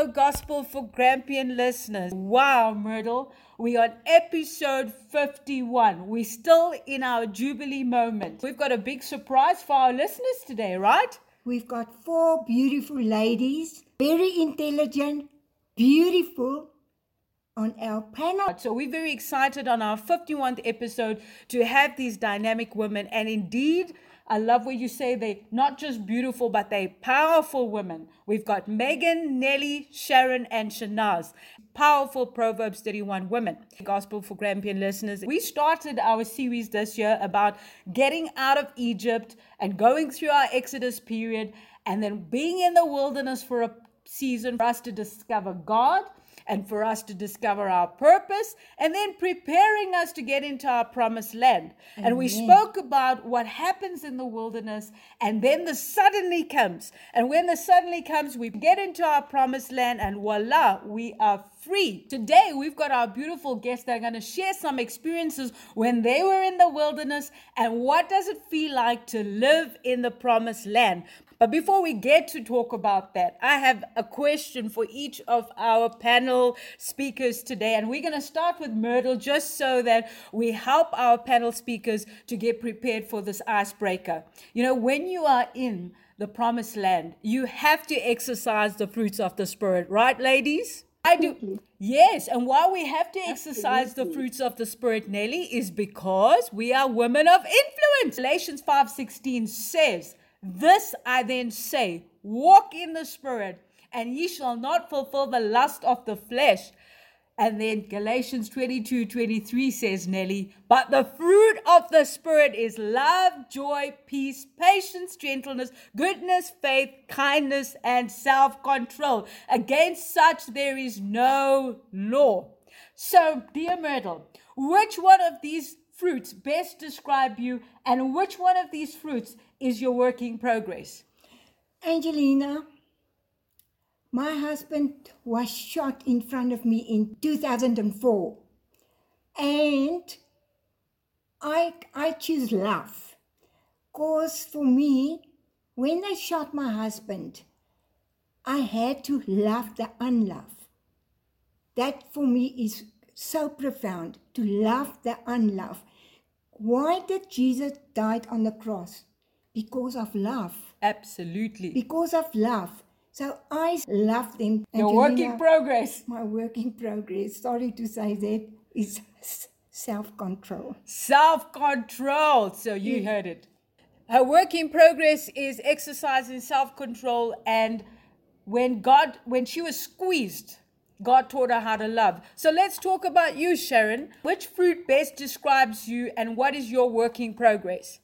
Hello, Gospel for Grampian listeners. Wow, Myrtle, we are on episode 51. We're still in our Jubilee moment. We've got a big surprise for our listeners today, right? We've got 4 beautiful ladies, very intelligent, beautiful, on our panel. So we're very excited on our 51st episode to have these dynamic women. And indeed, I love what you say, they're not just beautiful, but they're powerful women. We've got Megan, Nelly, Sharon, and Shanaz. Powerful Proverbs 31 women. Gospel for Grampian listeners. We started our series this year about getting out of Egypt and going through our Exodus period and then being in the wilderness for a season for us to discover God and for us to discover our purpose, and then preparing us to get into our promised land. Amen. And we spoke about what happens in the wilderness, and then the suddenly comes. And when the suddenly comes, we get into our promised land, and voila, we are free. Today, we've got our beautiful guests that are going to share some experiences when they were in the wilderness, and what does it feel like to live in the promised land. But before we get to talk about that, I have a question for each of our panel speakers today. And we're going to start with Myrtle just so that we help our panel speakers to get prepared for this icebreaker. You know, when you are in the promised land, you have to exercise the fruits of the Spirit, right, ladies? I do. Yes, and why we have to exercise the fruits of the Spirit, Nelly, is because we are women of influence. Galatians 5:16 says, "This I then say, walk in the Spirit, and ye shall not fulfill the lust of the flesh." And then Galatians 22:23 says, Nelly, "But the fruit of the Spirit is love, joy, peace, patience, gentleness, goodness, faith, kindness, and self-control. Against such there is no law." So, dear Myrtle, which one of these fruits best describe you, and which one of these fruits is your work in progress? Angelina, my husband was shot in front of me in 2004. And I choose love. Because for me, when they shot my husband, I had to love the unloved. That for me is so profound, to love the unloved. Why did Jesus die on the cross? Because of love. Absolutely. Because of love. So I love them. Your work in progress. My work in progress, sorry to say that, is self-control. Self-control. So you heard it. Her work in progress is exercising self-control, and when she was squeezed, God taught her how to love. So let's talk about you, Sharon. Which fruit best describes you, and what is your work in progress?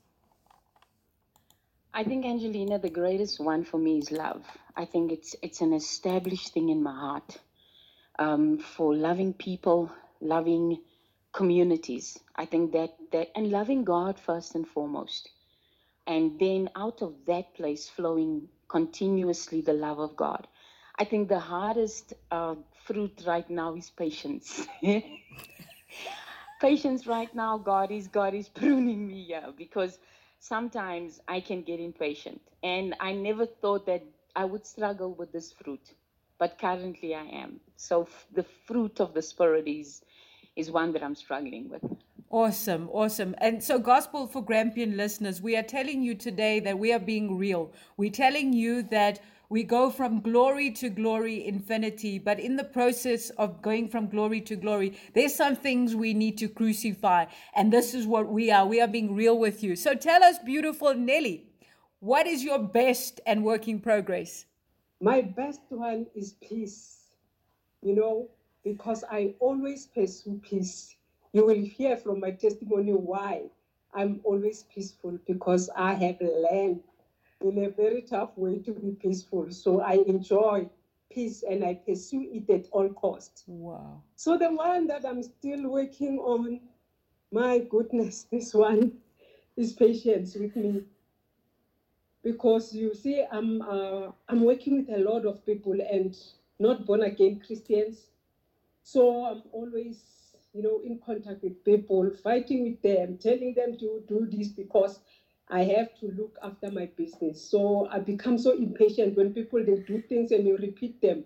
I think, Angelina, the greatest one for me is love. I think it's an established thing in my heart for loving people, loving communities. I think that and loving God first and foremost. And then out of that place flowing continuously the love of God. I think the hardest fruit right now is patience. Patience right now, God is pruning me here, because sometimes I can get impatient. And I never thought that I would struggle with this fruit, but currently I am. So the fruit of the Spirit is one that I'm struggling with. Awesome, awesome. And so, Gospel for Grampian listeners, we are telling you today that we are being real. We're telling you that we go from glory to glory, infinity, but in the process of going from glory to glory, there's some things we need to crucify. And this is what we are. We are being real with you. So tell us, beautiful Nelly, what is your best and work in progress? My best one is peace, because I always pursue peace. You will hear from my testimony why I'm always peaceful, because I have learned in a very tough way to be peaceful. So I enjoy peace and I pursue it at all costs. Wow. So the one that I'm still working on, my goodness, this one is patience with me. Because you see, I'm working with a lot of people and not born again Christians. So I'm always, in contact with people, fighting with them, telling them to do this because I have to look after my business. So I become so impatient when people, they do things and you repeat them.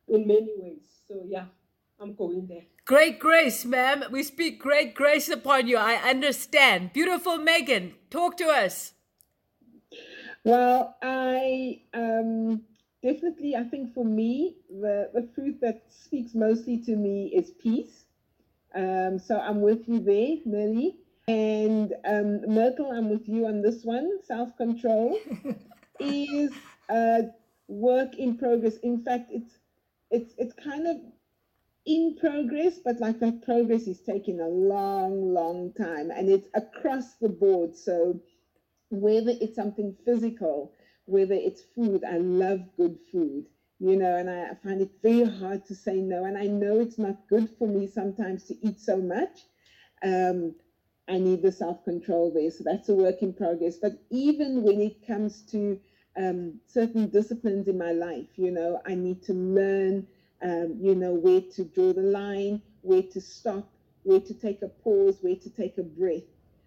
in many ways. So yeah, I'm going there. Great grace, ma'am. We speak great grace upon you. I understand. Beautiful Megan, talk to us. Well, I definitely, I think for me, the fruit that speaks mostly to me is peace. So I'm with you there, Nelly. And Myrtle, I'm with you on this one. Self-control is a work in progress. In fact, it's kind of in progress, but like that progress is taking a long, long time, and it's across the board. So whether it's something physical, whether it's food, I love good food, and I find it very hard to say no. And I know it's not good for me sometimes to eat so much. I need the self-control there. So that's a work in progress. But even when it comes to certain disciplines in my life, I need to learn, where to draw the line, where to stop, where to take a pause, where to take a breath.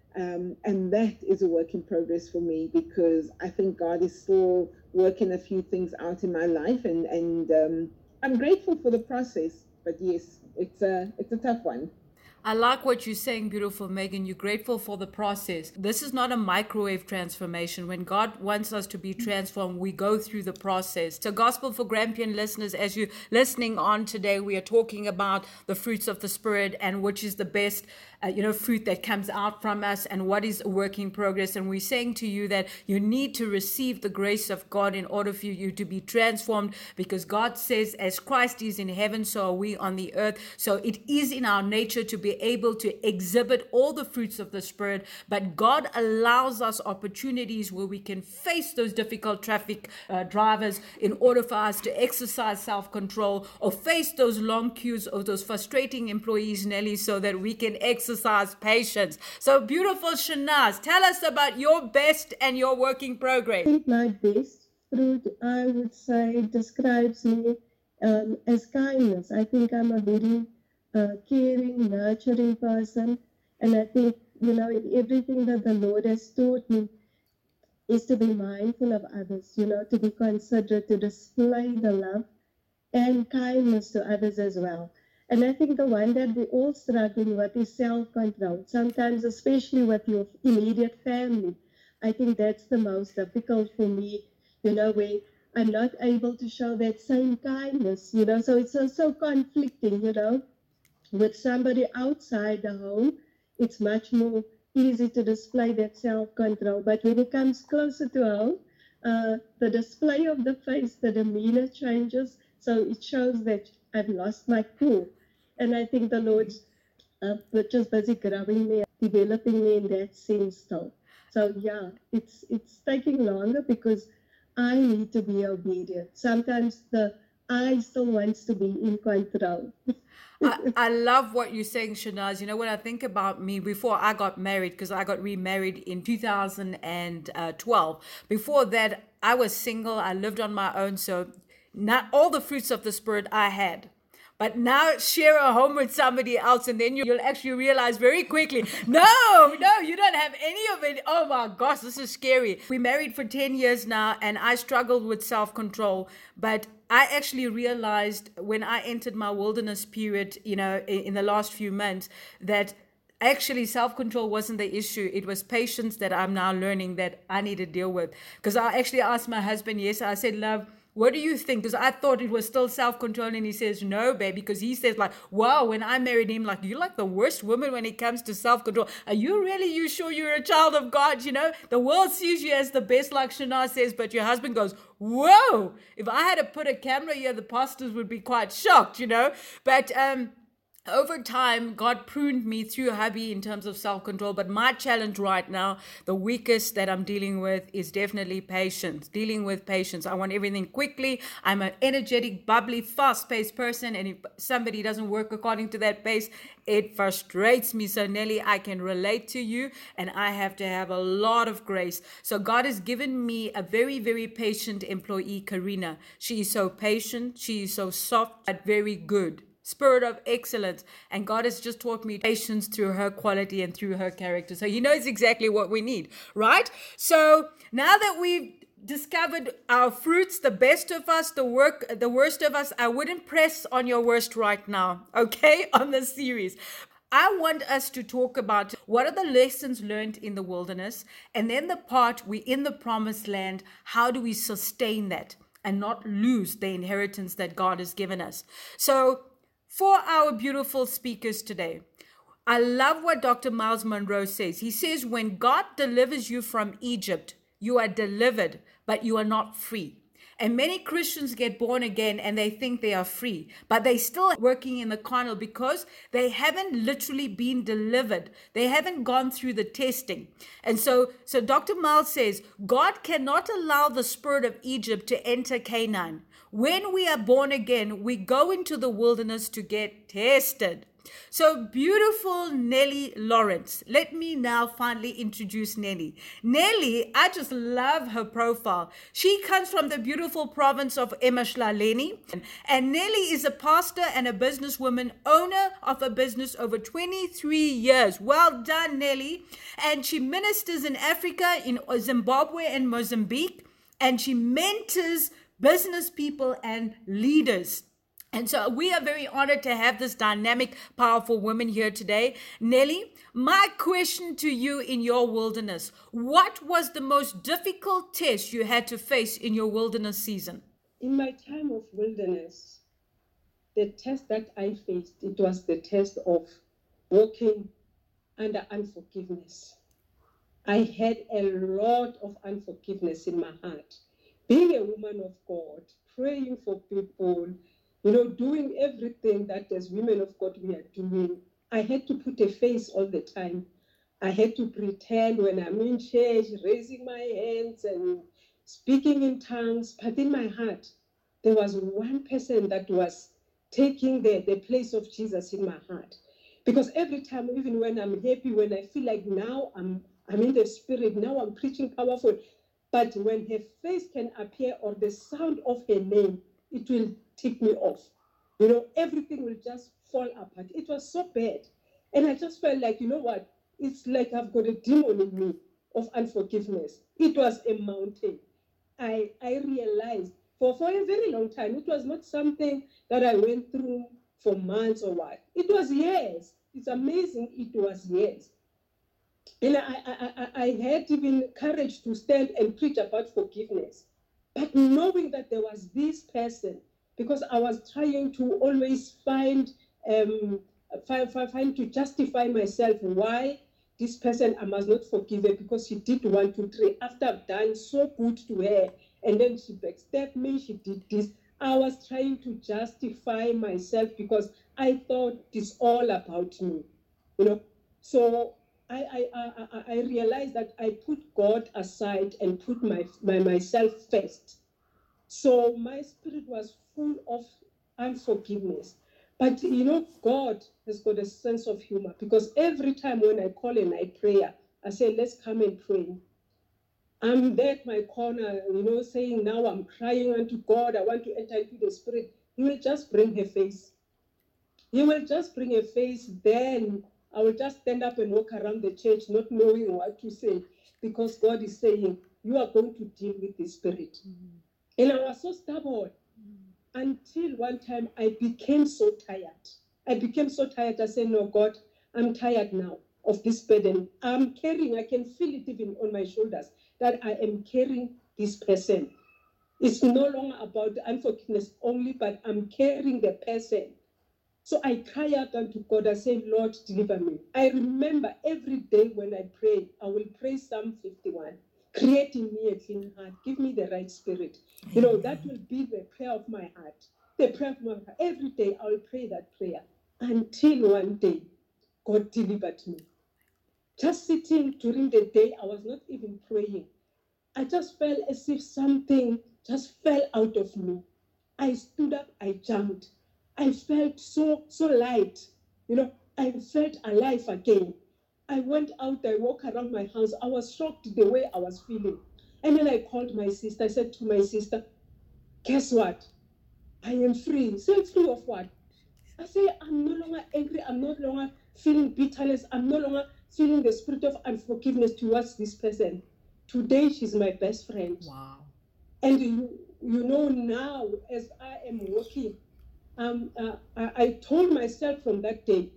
And that is a work in progress for me, because I think God is still working a few things out in my life, and I'm grateful for the process. But yes, it's a tough one. I like what you're saying, beautiful Megan. You're grateful for the process. This is not a microwave transformation. When God wants us to be transformed, we go through the process. So, Gospel for Grampian listeners, as you're listening on today, we are talking about the fruits of the Spirit and which is the best fruit that comes out from us and what is a work in progress. And we're saying to you that you need to receive the grace of God in order for you to be transformed, because God says, as Christ is in heaven, so are we on the earth. So it is in our nature to be able to exhibit all the fruits of the Spirit, but God allows us opportunities where we can face those difficult traffic drivers in order for us to exercise self-control, or face those long queues or those frustrating employees, Nelly, so that we can exercise patience. So, beautiful Shanaz, tell us about your best and your work in progress. I think my best fruit, I would say, describes me as kindness. I think I'm a very caring, nurturing person. And I think, in everything that the Lord has taught me is to be mindful of others, to be considerate, to display the love and kindness to others as well. And I think the one that we're all struggling with is self-control. Sometimes, especially with your immediate family, I think that's the most difficult for me, where I'm not able to show that same kindness, so it's so conflicting, with somebody outside the home. It's much more easy to display that self-control. But when it comes closer to home, the display of the face, the demeanor changes. So it shows that I've lost my cool. And I think the Lord's just busy growing me, developing me in that sense though. So yeah, it's taking longer because I need to be obedient. Sometimes the I still wants to be in control. I love what you're saying, Shanaz. When I think about me before I got married, because I got remarried in 2012. Before that, I was single. I lived on my own. So not all the fruits of the Spirit I had. But now share a home with somebody else, and then you'll actually realize very quickly, no, you don't have any of it. Oh my gosh, this is scary. We married for 10 years now, and I struggled with self-control. But I actually realized when I entered my wilderness period, in the last few months, that actually self-control wasn't the issue. It was patience that I'm now learning that I need to deal with. Because I actually asked my husband, I said, love, what do you think? Because I thought it was still self-control. And he says, no, babe, because he says wow, when I married him, you're like the worst woman when it comes to self-control. Are you sure you're a child of God? The world sees you as the best, like Shana says, but your husband goes, whoa, if I had to put a camera here, the pastors would be quite shocked, But, over time, God pruned me through hubby in terms of self-control. But my challenge right now, the weakest that I'm dealing with, is definitely patience. Dealing with patience. I want everything quickly. I'm an energetic, bubbly, fast-paced person. And if somebody doesn't work according to that pace, it frustrates me. So Nelly, I can relate to you, and I have to have a lot of grace. So God has given me a very, very patient employee, Karina. She is so patient. She is so soft, but very good. Spirit of excellence. And God has just taught me patience through her quality and through her character. So He knows exactly what we need, right? So now that we've discovered our fruits, the best of us, the worst of us. I wouldn't press on your worst right now, okay, on this series. I want us to talk about what are the lessons learned in the wilderness, and then the part we in the promised land, how do we sustain that and not lose the inheritance that God has given us? So for our beautiful speakers today, I love what Dr. Miles Monroe says. He says, when God delivers you from Egypt, you are delivered, but you are not free. And many Christians get born again and they think they are free, but they still working in the carnal because they haven't literally been delivered. They haven't gone through the testing. And so Dr. Miles says, God cannot allow the spirit of Egypt to enter Canaan. When we are born again, we go into the wilderness to get tested. So beautiful Nellie Lawrence. Let me now finally introduce Nellie. Nellie, I just love her profile. She comes from the beautiful province of eMashleleni. And Nellie is a pastor and a businesswoman, owner of a business over 23 years. Well done, Nellie. And she ministers in Africa, in Zimbabwe and Mozambique. And she mentors business people and leaders. And so we are very honored to have this dynamic, powerful woman here today. Nellie, my question to you in your wilderness, what was the most difficult test you had to face in your wilderness season? In my time of wilderness, the test that I faced, it was the test of walking under unforgiveness. I had a lot of unforgiveness in my heart. Being a woman of God, praying for people, doing everything that as women of God we are doing, I had to put a face all the time. I had to pretend when I'm in church, raising my hands and speaking in tongues. But in my heart, there was one person that was taking the place of Jesus in my heart. Because every time, even when I'm happy, when I feel like now I'm in the spirit, now I'm preaching powerful, but when her face can appear or the sound of her name, it will tick me off. Everything will just fall apart. It was so bad. And I just felt like, what? It's like I've got a demon in me of unforgiveness. It was a mountain. I realized for a very long time, it was not something that I went through for months or what. It was years. It's amazing. It was years. And I had even courage to stand and preach about forgiveness. But knowing that there was this person, because I was trying to always find to justify myself why this person I must not forgive her, because she did 1, 2, 3. After I've done so good to her, and then she backstabbed me, she did this. I was trying to justify myself because I thought it's all about me, So I realized that I put God aside and put myself first. So my spirit was full of unforgiveness. But God has got a sense of humor, because every time when I call a night prayer, I say, let's come and pray. I'm there at my corner, saying, now I'm crying unto God. I want to enter into the spirit. He will just bring her face. He will just bring her face. Then I will just stand up and walk around the church, not knowing what to say, because God is saying, you are going to deal with the spirit. Mm-hmm. And I was so stubborn until one time I became so tired. I said, no, God, I'm tired now of this burden. I'm carrying, I can feel it even on my shoulders, that I am carrying this person. It's no longer about the unforgiveness only, but I'm carrying the person. So I cry out unto God. I say, Lord, deliver me. I remember every day when I pray, I will pray Psalm 51. Create in me a clean heart. Give me the right spirit. That will be the prayer of my heart. The prayer of my heart. Every day I will pray that prayer until one day God delivered me. Just sitting during the day, I was not even praying. I just felt as if something just fell out of me. I stood up, I jumped. I felt so light. I felt alive again. I went out, I walked around my house. I was shocked the way I was feeling. And then I called my sister. I said to my sister, guess what? I am free. Say, free of what? I say, I'm no longer angry. I'm no longer feeling bitterness. I'm no longer feeling the spirit of unforgiveness towards this person. Today, she's my best friend. Wow. And you know, now as I am walking, I told myself from that day,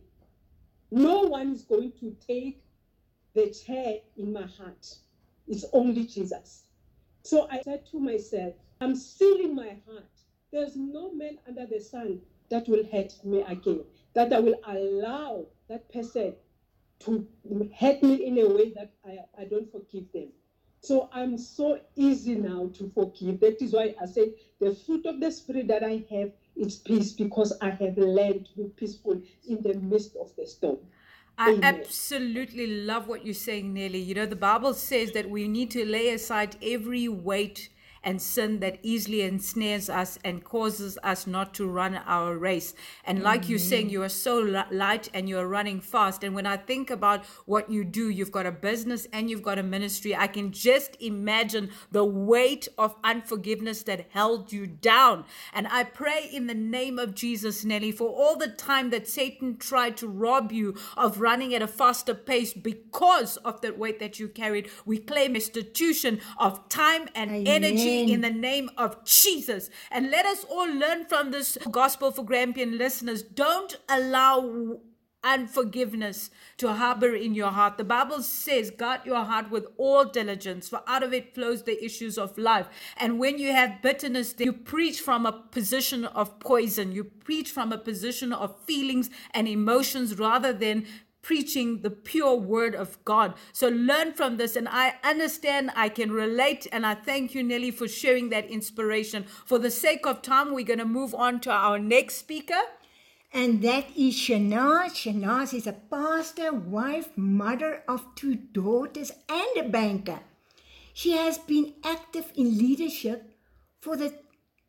no one is going to take the chair in my heart. It's only Jesus. So I said to myself, I'm sealing my heart. There's no man under the sun that will hurt me again, that I will allow that person to hurt me in a way that I don't forgive them. So I'm so easy now to forgive. That is why I say the fruit of the Spirit that I have is peace, because I have learned to be peaceful in the midst of the storm. I Amen. absolutely love what you're saying, Nelly. You know, the Bible says that we need to lay aside every weight and sin that easily ensnares us and causes us not to run our race. And like you're saying, you are so light and you're running fast. And when I think about what you do, you've got a business and you've got a ministry. I can just imagine the weight of unforgiveness that held you down. And I pray in the name of Jesus, Nelly, for all the time that Satan tried to rob you of running at a faster pace because of the weight that you carried, we claim restitution of time and energy in the name of Jesus. And let us all learn from this gospel for Grampian listeners. Don't allow unforgiveness to harbor in your heart. The Bible says, guard your heart with all diligence, for out of it flows the issues of life. And when you have bitterness, you preach from a position of poison. You preach from a position of feelings and emotions rather than preaching the pure word of God. So learn from this, and I understand, I can relate, and I thank you, Nelly, for sharing that inspiration. For the sake of time, we're going to move on to our next speaker. And that is Shanaz. Shanaz is a pastor, wife, mother of 2 daughters, and a banker. She has been active in leadership for the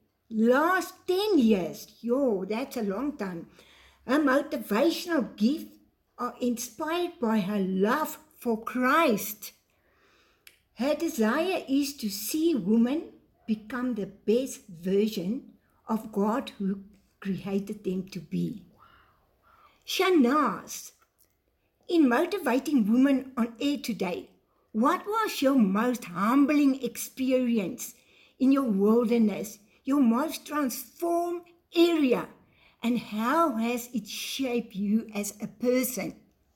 last 10 years. Yo, that's a long time. Her motivational gifts are inspired by her love for Christ. Her desire is to see women become the best version of God who created them to be. Shanaz, in motivating women on air today, what was your most humbling experience in your wilderness, your most transformed area, and how has it shaped you as a person?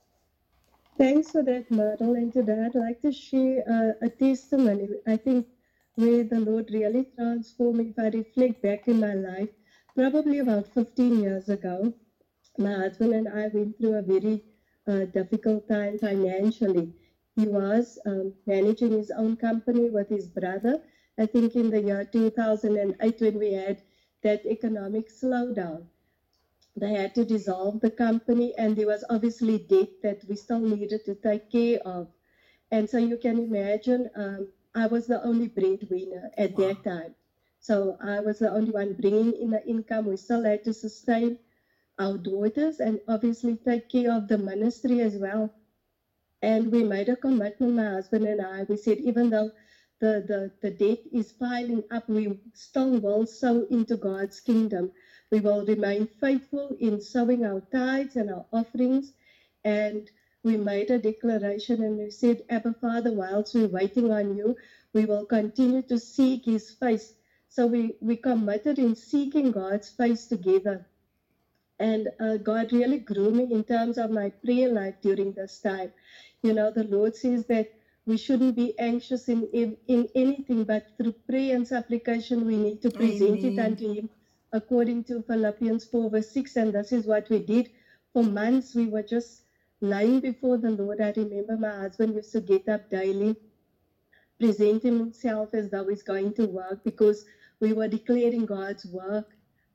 Thanks for that, Myrtle. And today I'd like to share a testimony, I think, where the Lord really transformed me. If I reflect back in my life, probably about 15 years ago, my husband and I went through a very difficult time financially. He was managing his own company with his brother, I think in the year 2008 when we had that economic slowdown. They had to dissolve the company, and there was obviously debt that we still needed to take care of. And so you can imagine, I was the only breadwinner at that time. So I was the only one bringing in the income. We still had to sustain our daughters and obviously take care of the ministry as well. And we made a commitment, my husband and I. We said, even though the debt is piling up, we still will sow into God's kingdom. We will remain faithful in sowing our tithes and our offerings. And we made a declaration and we said, Abba Father, whilst we're waiting on you, we will continue to seek his face. So we committed in seeking God's face together. And God really grew me in terms of my prayer life during this time. You know, the Lord says that we shouldn't be anxious in anything, but through prayer and supplication, we need to present it unto him, according to Philippians 4 verse 6. And this is what we did. For months, we were just lying before the Lord. I remember my husband used to get up daily, present himself as though he's going to work, because we were declaring God's work,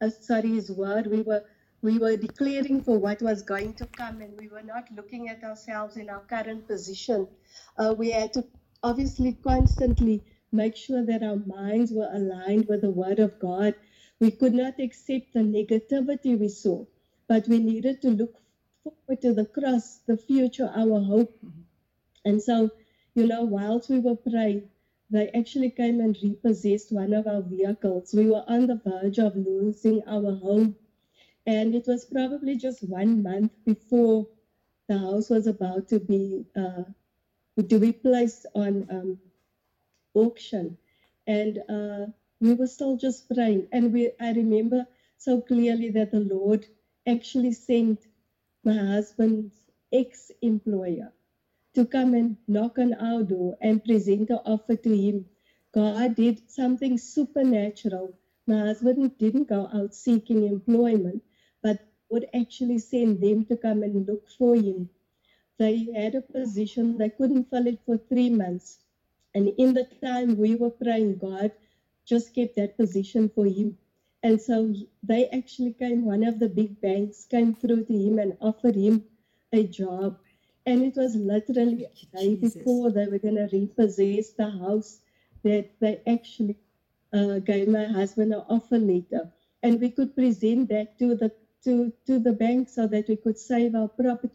his word. We were declaring for what was going to come, and we were not looking at ourselves in our current position. We had to obviously constantly make sure that our minds were aligned with the word of God. We could not accept the negativity we saw, but we needed to look forward to the cross, the future, our hope. And so, you know, whilst we were praying, they actually came and repossessed one of our vehicles. We were on the verge of losing our home. And it was probably just 1 month before the house was about to be placed on auction. And we were still just praying. And I remember so clearly that the Lord actually sent my husband's ex-employer to come and knock on our door and present an offer to him. God did something supernatural. My husband didn't go out seeking employment, but would actually send them to come and look for him. They had a position, they couldn't fill it for 3 months. And in the time we were praying, God just kept that position for him. And so they actually came, one of the big banks came through to him and offered him a job. And it was literally a day before they were going to repossess the house that they actually gave my husband an offer letter. And we could present that to the bank so that we could save our property.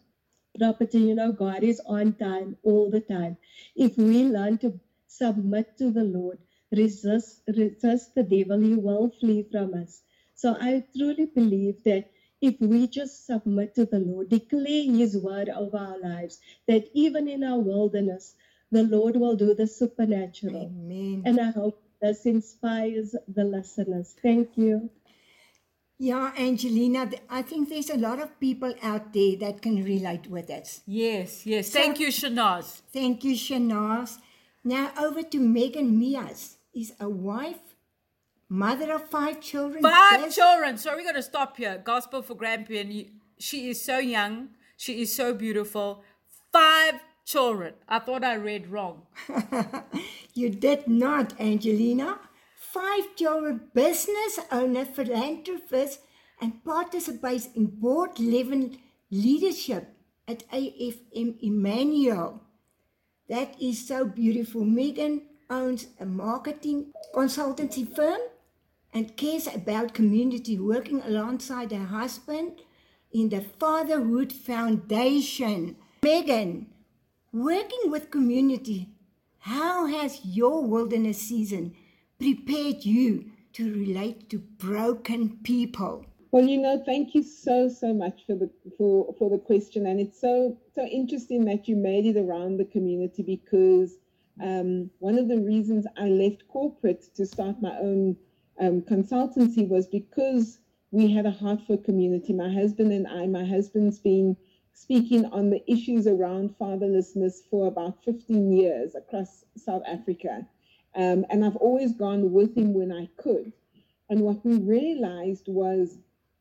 God is on time all the time. If we learn to submit to the Lord, resist the devil, he will flee from us. So I truly believe that if we just submit to the Lord, declare his word over our lives, that even in our wilderness, the Lord will do the supernatural. Amen. And I hope this inspires the listeners. Thank you. Yeah, Angelina, I think there's a lot of people out there that can relate with us. Yes, yes. Thank you, Shanaz. Thank you, Shanaz. Now over to Megan Mias. Is a wife, mother of 5 children. 5 children. So we're going to stop here. Gospel for Grampian. She is so young. She is so beautiful. 5 children. I thought I read wrong. You did not, Angelina. 5 children, business owner, philanthropist, and participates in board level leadership at AFM Emmanuel. That is so beautiful. Megan owns a marketing consultancy firm and cares about community, working alongside her husband in the Fatherhood Foundation. Megan, working with community, how has your wilderness season prepared you to relate to broken people? Well, thank you so much for the question, and it's so interesting that you made it around the community, because one of the reasons I left corporate to start my own consultancy was because we had a heart for community. My husband's been speaking on the issues around fatherlessness for about 15 years across South Africa, and I've always gone with him when I could. And what we realized was,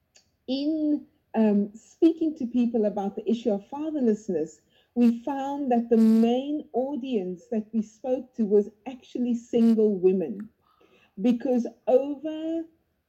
in speaking to people about the issue of fatherlessness, we found that the main audience that we spoke to was actually single women, because over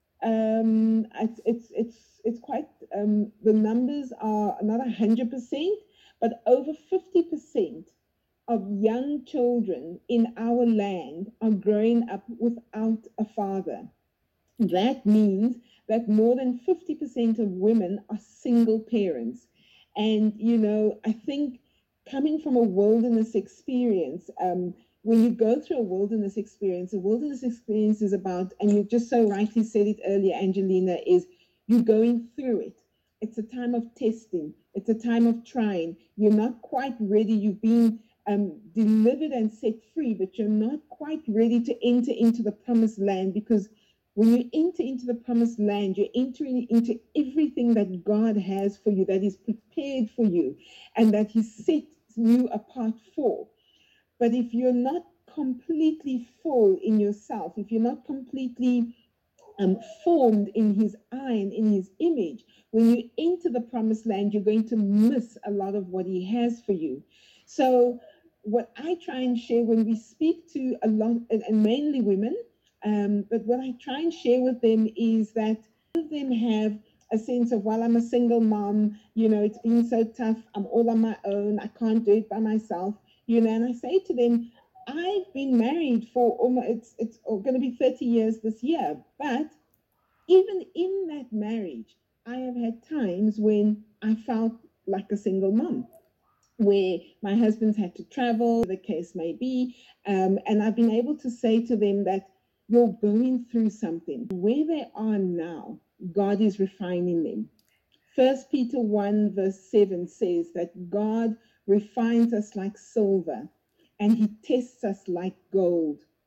it's quite the numbers are not 100%, but over 50% of young children in our land are growing up without a father. That means that more than 50% of women are single parents. And, I think coming from a wilderness experience, when you go through a wilderness experience is about, and you just so rightly said it earlier, Angelina, is you're going through it. It's a time of testing. It's a time of trying. You're not quite ready. You've been delivered and set free, but you're not quite ready to enter into the promised land, because when you enter into the promised land, you're entering into everything that God has for you, that is prepared for you, and that He set you apart for. But if you're not completely full in yourself, if you're not completely formed in His eye and in His image, when you enter the promised land, you're going to miss a lot of what He has for you. So what I try and share when we speak to a lot, and mainly women, but what I try and share with them is that all of them have a sense of, well, I'm a single mom, it's been so tough, I'm all on my own, I can't do it by myself, and I say to them, I've been married for almost, it's going to be 30 years this year, but even in that marriage, I have had times when I felt like a single mom, where my husband's had to travel, the case may be, and I've been able to say to them that you're going through something. Where they are now, God is refining them. 1 Peter 1 verse 7 says that God refines us like silver, and He tests us like gold.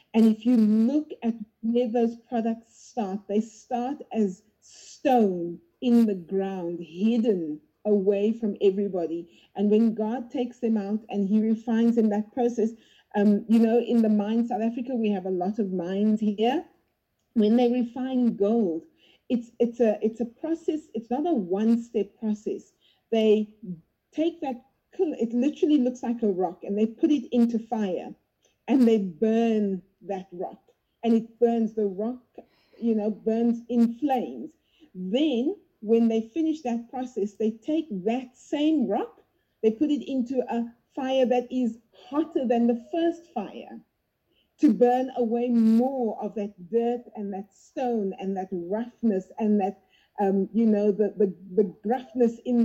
And if you look at where those products start, they start as stone in the ground, hidden away from everybody. And when God takes them out and he refines in that process, in the mine, South Africa, we have a lot of mines here. When they refine gold, it's a process. It's not a one-step process. They take that, it literally looks like a rock, and they put it into fire, and they burn that rock, and it burns, the rock, burns in flames. Then when they finish that process, they take that same rock, they put it into a fire that is hotter than the first fire, to burn away more of that dirt and that stone and that roughness and that the gruffness in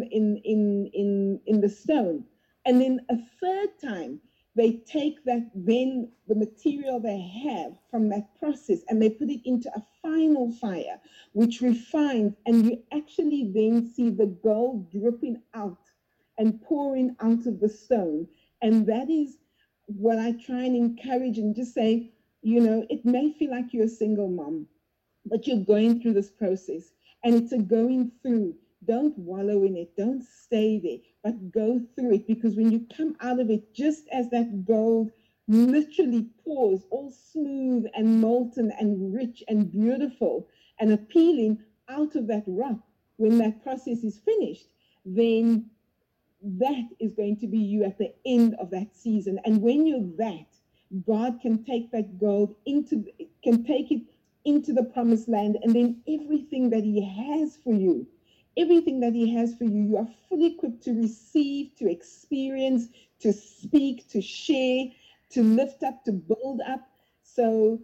the stone. And then a third time they take that, then the material they have from that process, and they put it into a final fire which refines, and you actually then see the gold dripping out and pouring out of the stone. And that is what I try and encourage and just say, it may feel like you're a single mom, but you're going through this process, and it's a going through. Don't wallow in it. Don't stay there, but go through it, because when you come out of it, just as that gold literally pours all smooth and molten and rich and beautiful and appealing out of that rock, when that process is finished, then that is going to be you at the end of that season. And when you're that, God can take that gold can take it into the promised land, and then everything that he has for you, you are fully equipped to receive, to experience, to speak, to share, to lift up, to build up. So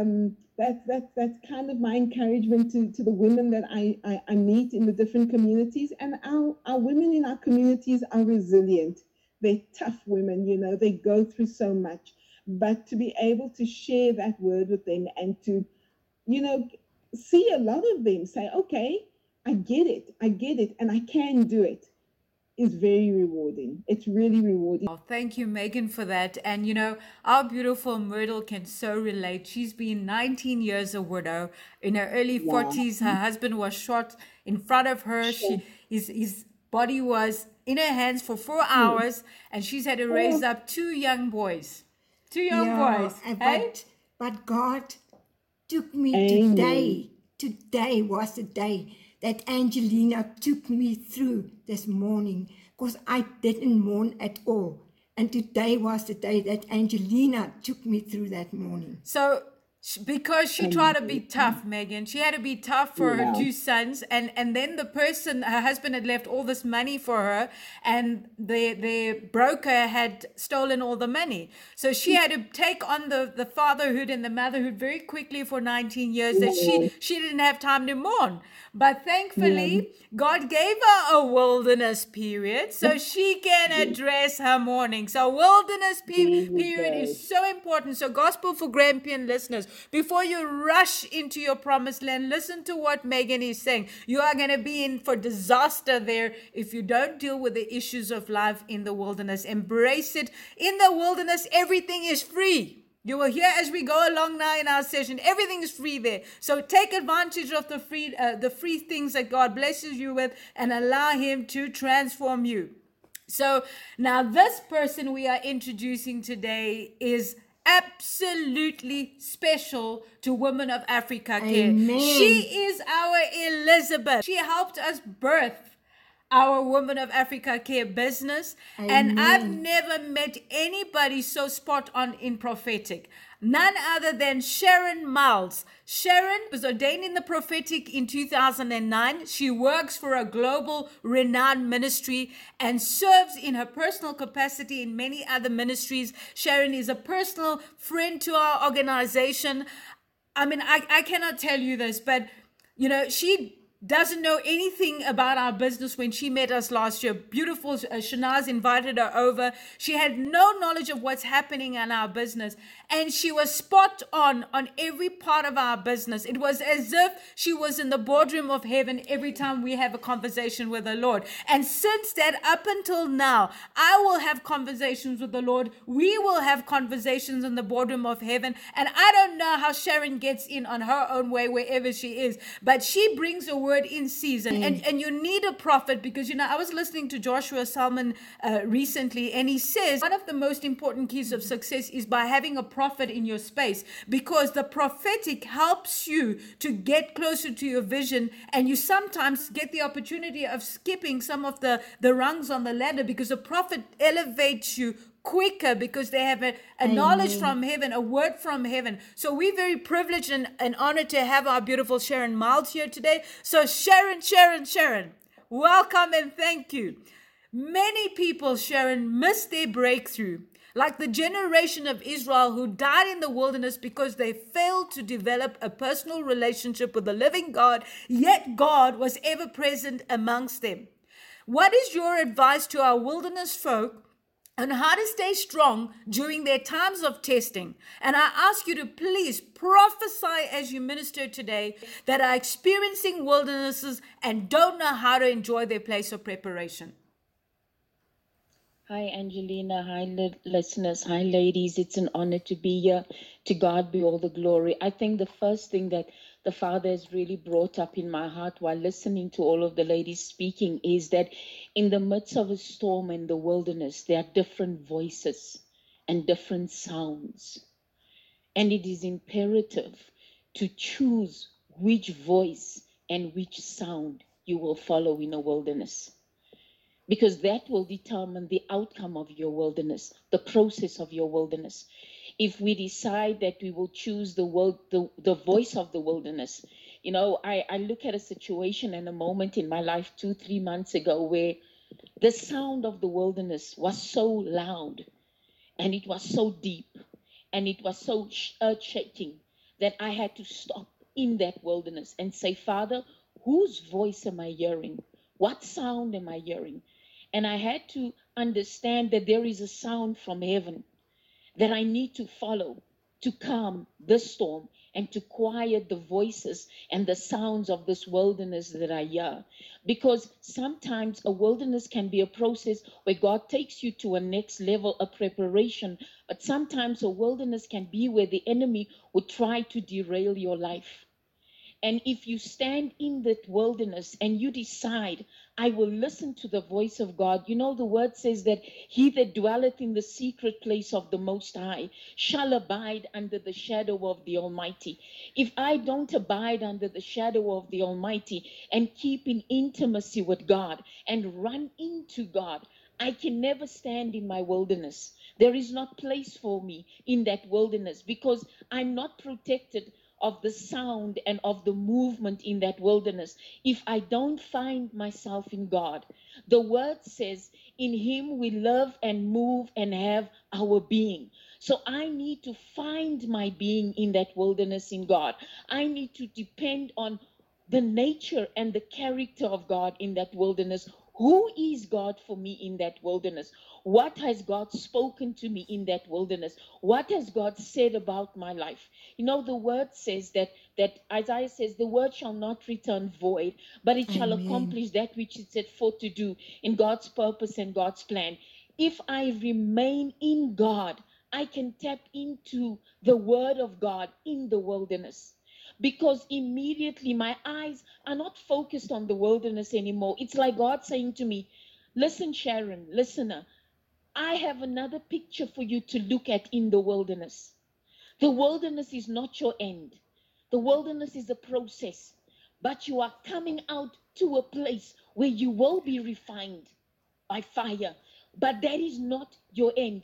that's kind of my encouragement to the women that I meet in the different communities. And our women in our communities are resilient. They're tough women, they go through so much. But to be able to share that word with them and to, see a lot of them say, okay, I get it, and I can do it, is very rewarding. It's really rewarding. Oh, thank you, Megan, for that. And our beautiful Myrtle can so relate. She's been 19 years a widow. In her early 40s, her husband was shot in front of her. His body was in her hands for 4 hours, and she's had to raise up two young boys. But God took me Amen. today. Today was the day that Angelina took me through this morning, because I didn't mourn at all. And today was the day that Angelina took me through that morning. So because she tried to be tough, Megan, she had to be tough for her two sons, and then her husband had left all this money for her, and the broker had stolen all the money. So she had to take on the fatherhood and the motherhood very quickly for 19 years that she didn't have time to mourn. But thankfully, God gave her a wilderness period so she can address her mourning. So wilderness period is so important. So Gospel for Grampian listeners, before you rush into your promised land, listen to what Megan is saying. You are going to be in for disaster there if you don't deal with the issues of life in the wilderness. Embrace it. In the wilderness, everything is free. You will hear as we go along now in our session, everything is free there. So take advantage of the free things that God blesses you with, and allow him to transform you. So now this person we are introducing today is absolutely special to Women of Africa Care. Amen. She is our Elizabeth. She helped us birth our Women of Africa Care business. Amen. And I've never met anybody so spot on in prophetic. None other than Sharon Miles. Sharon was ordained in the prophetic in 2009. She works for a global renowned ministry and serves in her personal capacity in many other ministries. Sharon is a personal friend to our organization. I mean, I cannot tell you this, but she doesn't know anything about our business when she met us last year. Beautiful Shanaz invited her over. She had no knowledge of what's happening in our business, and she was spot on every part of our business. It was as if she was in the boardroom of heaven every time we have a conversation with the Lord. And since that, up until now, I will have conversations with the Lord. We will have conversations in the boardroom of heaven. And I don't know how Sharon gets in on her own way wherever she is, but she brings a word in season. And you need a prophet, because, I was listening to Joshua Salmon recently, and he says one of the most important keys of success is by having a prophet in your space, because the prophetic helps you to get closer to your vision, and you sometimes get the opportunity of skipping some of the rungs on the ladder, because a prophet elevates you quicker, because they have a knowledge from heaven, a word from heaven. So we're very privileged and honored to have our beautiful Sharon Miles here today. So Sharon, welcome and thank you. Many people, Sharon, miss their breakthrough, like the generation of Israel who died in the wilderness because they failed to develop a personal relationship with the living God, yet God was ever present amongst them. What is your advice to our wilderness folk on how to stay strong during their times of testing? And I ask you to please prophesy as you minister today that are experiencing wildernesses and don't know how to enjoy their place of preparation. Hi, Angelina. Hi, listeners. Hi, ladies. It's an honor to be here. To God be all the glory. I think the first thing that the Father has really brought up in my heart while listening to all of the ladies speaking is that in the midst of a storm in the wilderness, there are different voices and different sounds. And it is imperative to choose which voice and which sound you will follow in a wilderness, because that will determine the outcome of your wilderness, the process of your wilderness. If we decide that we will choose the voice of the wilderness, I look at a situation and a moment in my life 2-3 months ago where the sound of the wilderness was so loud and it was so deep and it was so earth-shaking that I had to stop in that wilderness and say, Father, whose voice am I hearing? What sound am I hearing? And I had to understand that there is a sound from heaven that I need to follow to calm the storm and to quiet the voices and the sounds of this wilderness that I hear. Because sometimes a wilderness can be a process where God takes you to a next level of preparation. But sometimes a wilderness can be where the enemy would try to derail your life. And if you stand in that wilderness and you decide, I will listen to the voice of God. The word says that he that dwelleth in the secret place of the Most High shall abide under the shadow of the Almighty. If I don't abide under the shadow of the Almighty and keep in intimacy with God and run into God, I can never stand in my wilderness. There is not place for me in that wilderness because I'm not protected of the sound and of the movement in that wilderness if I don't find myself in God. The word says, in him we live and move and have our being. So I need to find my being in that wilderness in God. I need to depend on the nature and the character of God in that wilderness. Who is God for me in that wilderness? What has God spoken to me in that wilderness? What has God said about my life? The word says that Isaiah says, the word shall not return void, but it shall accomplish that which it set forth to do in God's purpose and God's plan. If I remain in God, I can tap into the word of God in the wilderness. Because immediately my eyes are not focused on the wilderness anymore. It's like God saying to me, listen, Sharon, listener, I have another picture for you to look at in the wilderness. The wilderness is not your end. The wilderness is a process. But you are coming out to a place where you will be refined by fire. But that is not your end.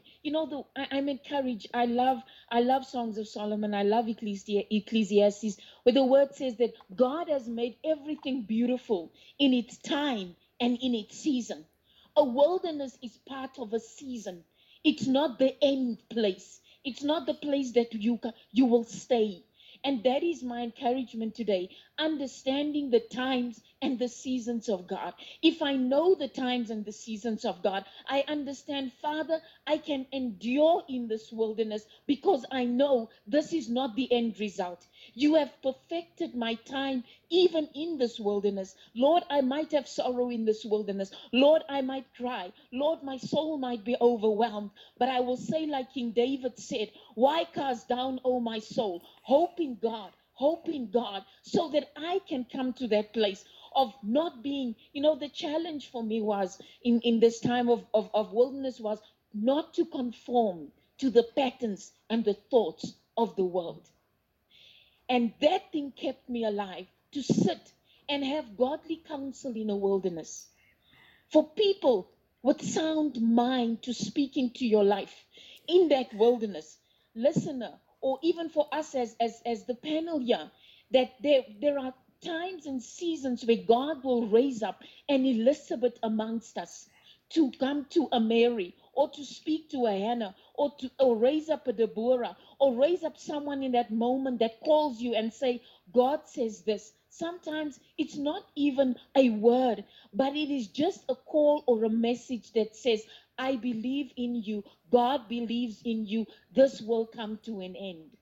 I'm encouraged. I love Songs of Solomon. I love Ecclesiastes, where the word says that God has made everything beautiful in its time and in its season. A wilderness is part of a season. It's not the end place. It's not the place that you will stay. And that is my encouragement today. Understanding the times and the seasons of God. If I know the times and the seasons of God, I understand, Father, I can endure in this wilderness because I know this is not the end result. You have perfected my time even in this wilderness. Lord, I might have sorrow in this wilderness. Lord, I might cry. Lord, my soul might be overwhelmed. But I will say, like King David said, why cast down, O my soul? Hope in God. Hope in God, so that I can come to that place of not being, the challenge for me was in this time of wilderness was not to conform to the patterns and the thoughts of the world. And that thing kept me alive, to sit and have godly counsel in a wilderness. For people with sound mind to speak into your life in that wilderness, listener, or even for us as the panel here, that there are times and seasons where God will raise up an Elizabeth amongst us to come to a Mary, or to speak to a Hannah, or raise up a Deborah, or raise up someone in that moment that calls you and say, God says this. Sometimes it's not even a word, but it is just a call or a message that says, I believe in you. God believes in you. This will come to an end.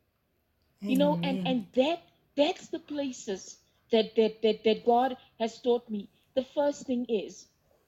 And that's the places that God has taught me. The first thing is,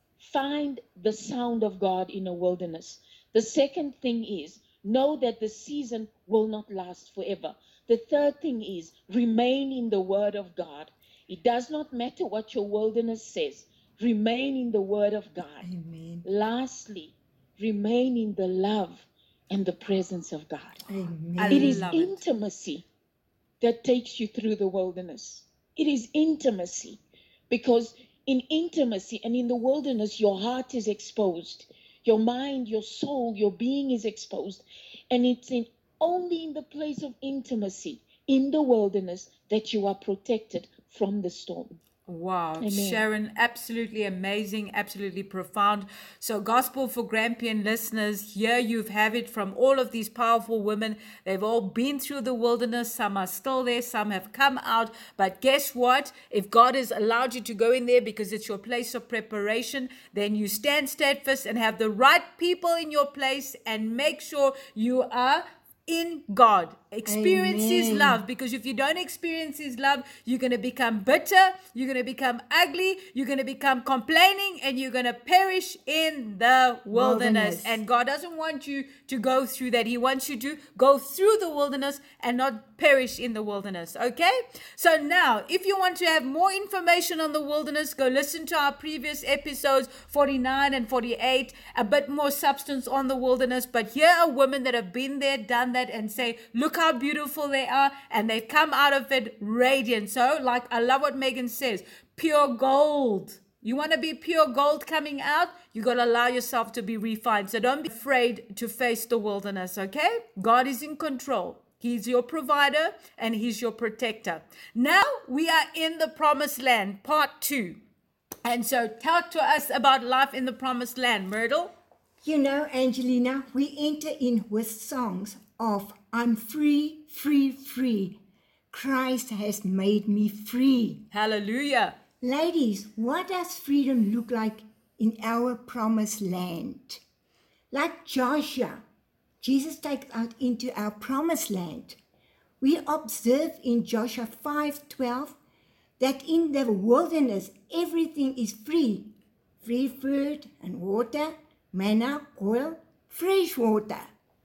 find the sound of God in a wilderness. The second thing is, know that the season will not last forever. The third thing is, remain in the word of God. It does not matter what your wilderness says. Remain in the word of God. Amen. Lastly, remain in the love and the presence of God. Amen. It is love it. intimacy that takes you through the wilderness. It is intimacy, because in intimacy and in the wilderness, your heart is exposed. Your mind, your soul, your being is exposed. And it's only in the place of intimacy, in the wilderness, that you are protected from the storm. Wow, Amen. Sharon, absolutely amazing, absolutely profound. So, Gospel for Grampian listeners, here you have it from all of these powerful women. They've all been through the wilderness. Some are still there, some have come out. But guess what? If God has allowed you to go in there because it's your place of preparation, then you stand steadfast and have the right people in your place, and make sure you are in God. Experience His Amen. love, because if you don't experience His love, you're going to become bitter, you're going to become ugly, you're going to become complaining, and you're going to perish in the wilderness. Wilderness. And God doesn't want you to go through that. He wants you to go through the wilderness and not perish in the wilderness. Okay? So now, if you want to have more information on the wilderness, go listen to our previous episodes 49 and 48, a bit more substance on the wilderness. But here are women that have been there, done that, and say, look how beautiful they are, and they come out of it radiant. So, like, I love what Megan says, pure gold. You want to be pure gold coming out? You got to allow yourself to be refined. So don't be afraid to face the wilderness, okay? God is in control. He's your provider and He's your protector. Now we are in the promised land, part 2. And so talk to us about life in the promised land, Myrtle. You know, Angelina, we enter in with songs of I'm free, free, free. Christ has made me free. Hallelujah. Ladies, what does freedom look like in our promised land? Like Joshua, Jesus takes us into our promised land. We observe in Joshua 5:12 that in the wilderness everything is free. Free food and water, manna, oil, fresh water.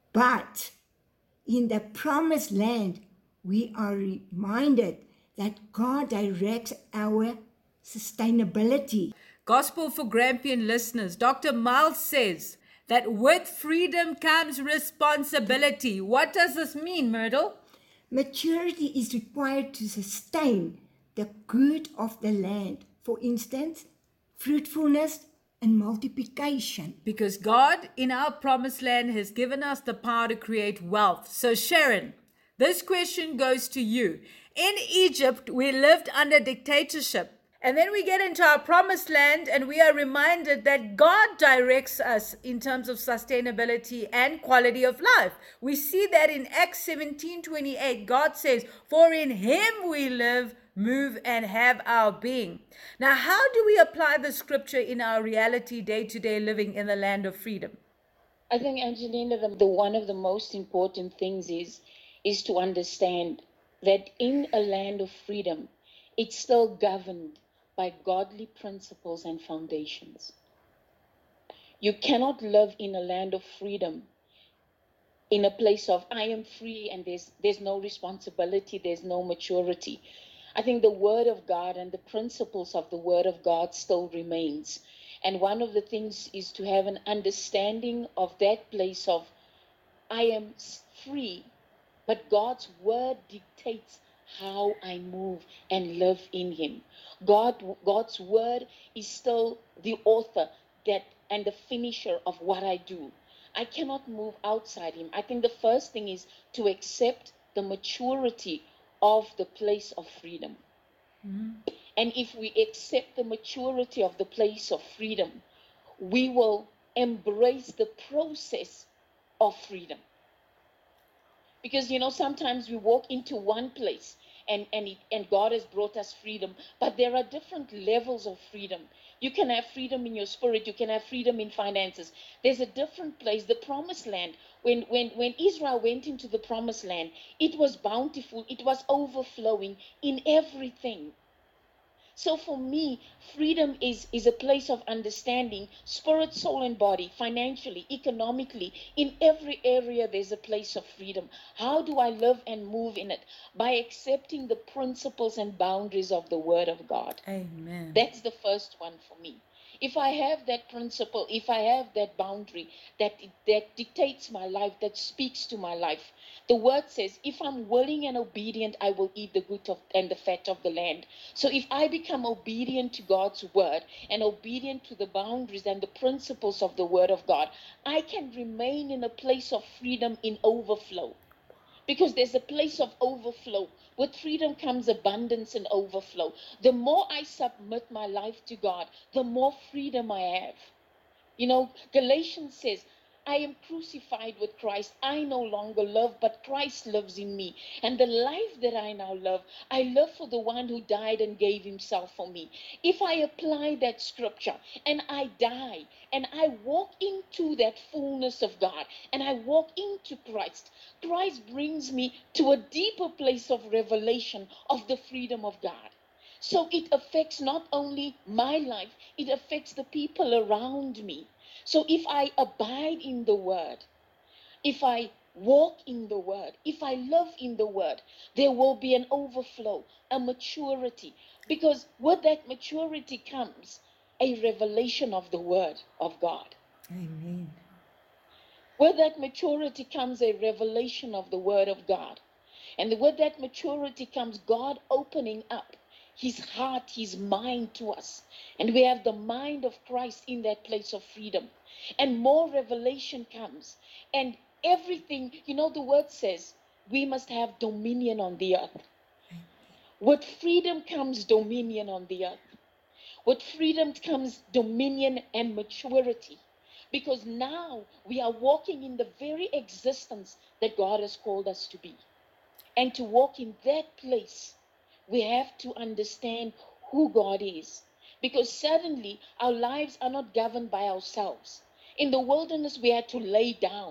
But in the promised land, we are reminded that God directs our sustainability. Gospel for Grampian listeners, Dr. Miles says that with freedom comes responsibility. What does this mean, Myrtle? Maturity is required to sustain the good of the land. For instance, fruitfulness and multiplication. Because God in our promised land has given us the power to create wealth. So Sharon, this question goes to you. In Egypt, we lived under dictatorship. And then we get into our promised land and we are reminded that God directs us in terms of sustainability and quality of life. We see that in Acts 17:28. God says, "For in him we live, move, and have our being." Now, how do we apply the scripture in our reality day-to-day living in the land of freedom? I think, Angelina, the one of the most important things is to understand that in a land of freedom, it's still governed by godly principles and foundations. You cannot live in a land of freedom in a place of I am free and there's no responsibility, there's no maturity. I think the word of God and the principles of the word of God still remains. And one of the things is to have an understanding of that place of I am free, but God's word dictates how I move and live in him. God's word is still the author that and the finisher of what I do. I cannot move outside him. I think the first thing is to accept the maturity of the place of freedom. And if we accept the maturity of the place of freedom, we will embrace the process of freedom. Because, sometimes we walk into one place and God has brought us freedom, but there are different levels of freedom. You can have freedom in your spirit. You can have freedom in finances. There's a different place, the promised land. When Israel went into the promised land, it was bountiful. It was overflowing in everything. So for me, freedom is a place of understanding, spirit, soul, and body, financially, economically. In every area, there's a place of freedom. How do I live and move in it? By accepting the principles and boundaries of the Word of God. Amen. That's the first one for me. If I have that principle, if I have that boundary that dictates my life, that speaks to my life, the word says, if I'm willing and obedient, I will eat the good and the fat of the land. So if I become obedient to God's word and obedient to the boundaries and the principles of the word of God, I can remain in a place of freedom in overflow. Because there's a place of overflow. With freedom comes abundance and overflow. The more I submit my life to God, the more freedom I have. Galatians says, I am crucified with Christ. I no longer live, but Christ lives in me. And the life that I now live, I live for the one who died and gave himself for me. If I apply that scripture and I die and I walk into that fullness of God and I walk into Christ, Christ brings me to a deeper place of revelation of the freedom of God. So it affects not only my life, it affects the people around me. So if I abide in the word, if I walk in the word, if I live in the word, there will be an overflow, a maturity. Because with that maturity comes a revelation of the word of God. Amen. With that maturity comes a revelation of the word of God. And with that maturity comes God opening up his heart, his mind to us. And we have the mind of Christ in that place of freedom. And more revelation comes. And everything, the word says, we must have dominion on the earth. With freedom comes dominion on the earth. With freedom comes dominion and maturity. Because now we are walking in the very existence that God has called us to be. And to walk in that place, we have to understand who God is. Because suddenly our lives are not governed by ourselves. In the wilderness, we had to lay down.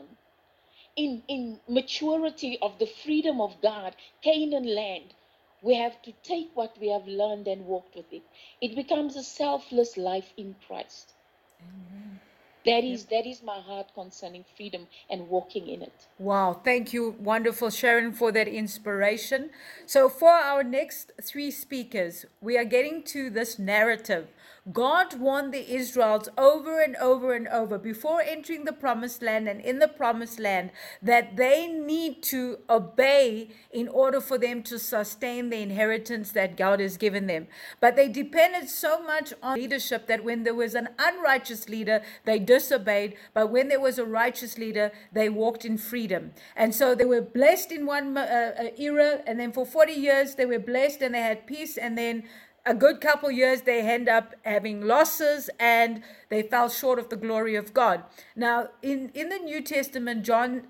In maturity of the freedom of God, Canaan land, we have to take what we have learned and walk with it. It becomes a selfless life in Christ. Amen. That is my heart concerning freedom and walking in it. Wow, thank you, wonderful Sharon, for that inspiration. So for our next three speakers, we are getting to this narrative. God warned the Israelites over and over and over before entering the promised land and in the promised land that they need to obey in order for them to sustain the inheritance that God has given them. But they depended so much on leadership that when there was an unrighteous leader, they disobeyed. But when there was a righteous leader, they walked in freedom. And so they were blessed in one era, and then for 40 years they were blessed and they had peace, and then a good couple years, they end up having losses and they fell short of the glory of God. Now, in the New Testament, John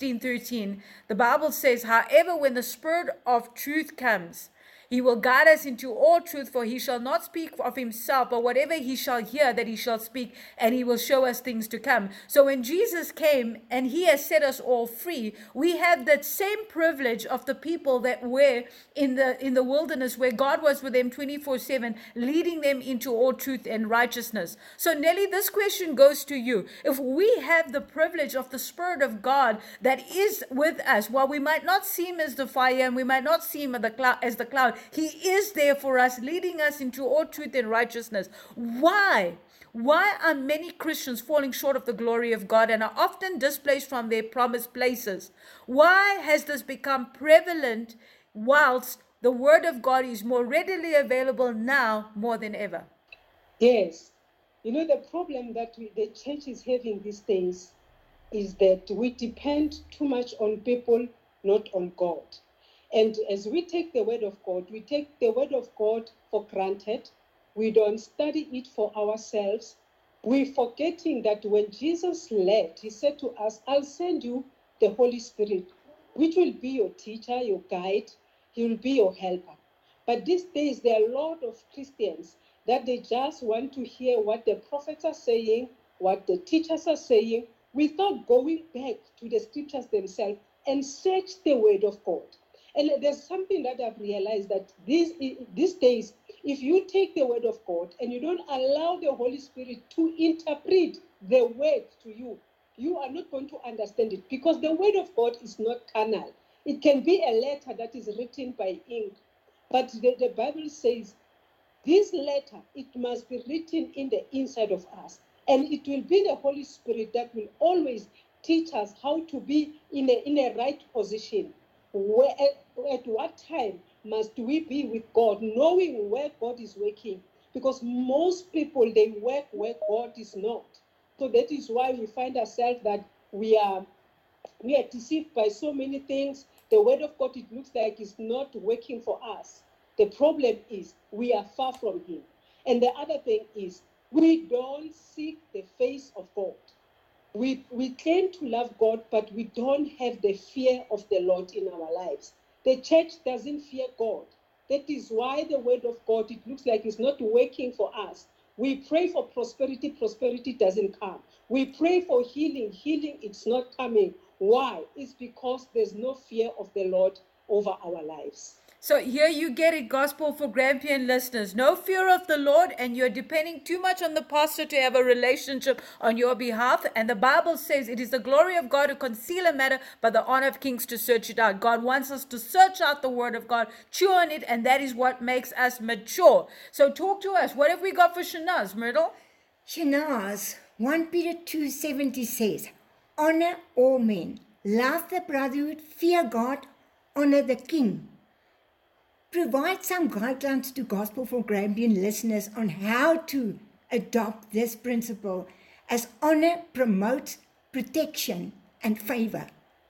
16:13, the Bible says, however, when the Spirit of truth comes, he will guide us into all truth, for he shall not speak of himself, but whatever he shall hear, that he shall speak, and he will show us things to come. So when Jesus came and he has set us all free, we have that same privilege of the people that were in the wilderness, where God was with them 24/7, leading them into all truth and righteousness. So Nelly, this question goes to you. If we have the privilege of the Spirit of God that is with us, while we might not see him as the fire and we might not see him as the cloud, he is there for us, leading us into all truth and righteousness. Why are many Christians falling short of the glory of God and are often displaced from their promised places? Why has this become prevalent whilst the word of God is more readily available now more than ever? Yes. You know, the problem that the church is having these days is that we depend too much on people, not on God. And as we take the word of God, we take the word of God for granted. We don't study it for ourselves. We're forgetting that when Jesus led, he said to us, I'll send you the Holy Spirit, which will be your teacher, your guide. He will be your helper. But these days, there are a lot of Christians that they just want to hear what the prophets are saying, what the teachers are saying, without going back to the scriptures themselves and search the word of God. And there's something that I've realized, that these days, if you take the word of God and you don't allow the Holy Spirit to interpret the word to you, you are not going to understand it, because the word of God is not carnal. It can be a letter that is written by ink, but the Bible says this letter, it must be written in the inside of us. And it will be the Holy Spirit that will always teach us how to be in a right position. At what time must we be with God, knowing where God is working? Because most people, they work where God is not. So that is why we find ourselves that we are deceived by so many things. The word of God, it looks like it's not working for us. The problem is we are far from him. And the other thing is we don't seek the face of God. We claim to love God, but we don't have the fear of the Lord in our lives. The church doesn't fear God. That is why the word of God, it looks like it's not working for us. We pray for prosperity, prosperity doesn't come. We pray for healing, healing, it's not coming. Why? It's because there's no fear of the Lord over our lives. So here you get it, gospel for Grampian listeners. No fear of the Lord, and you're depending too much on the pastor to have a relationship on your behalf. And the Bible says it is the glory of God to conceal a matter, but the honor of kings to search it out. God wants us to search out the word of God, chew on it, and that is what makes us mature. So talk to us. What have we got for Shanaz, Myrtle? Shanaz, 1 Peter 2:70 says, honor all men, love the brotherhood, fear God, honor the king. Provide some guidelines to Gospel for Grampian listeners on how to adopt this principle, as honor promotes protection and favor.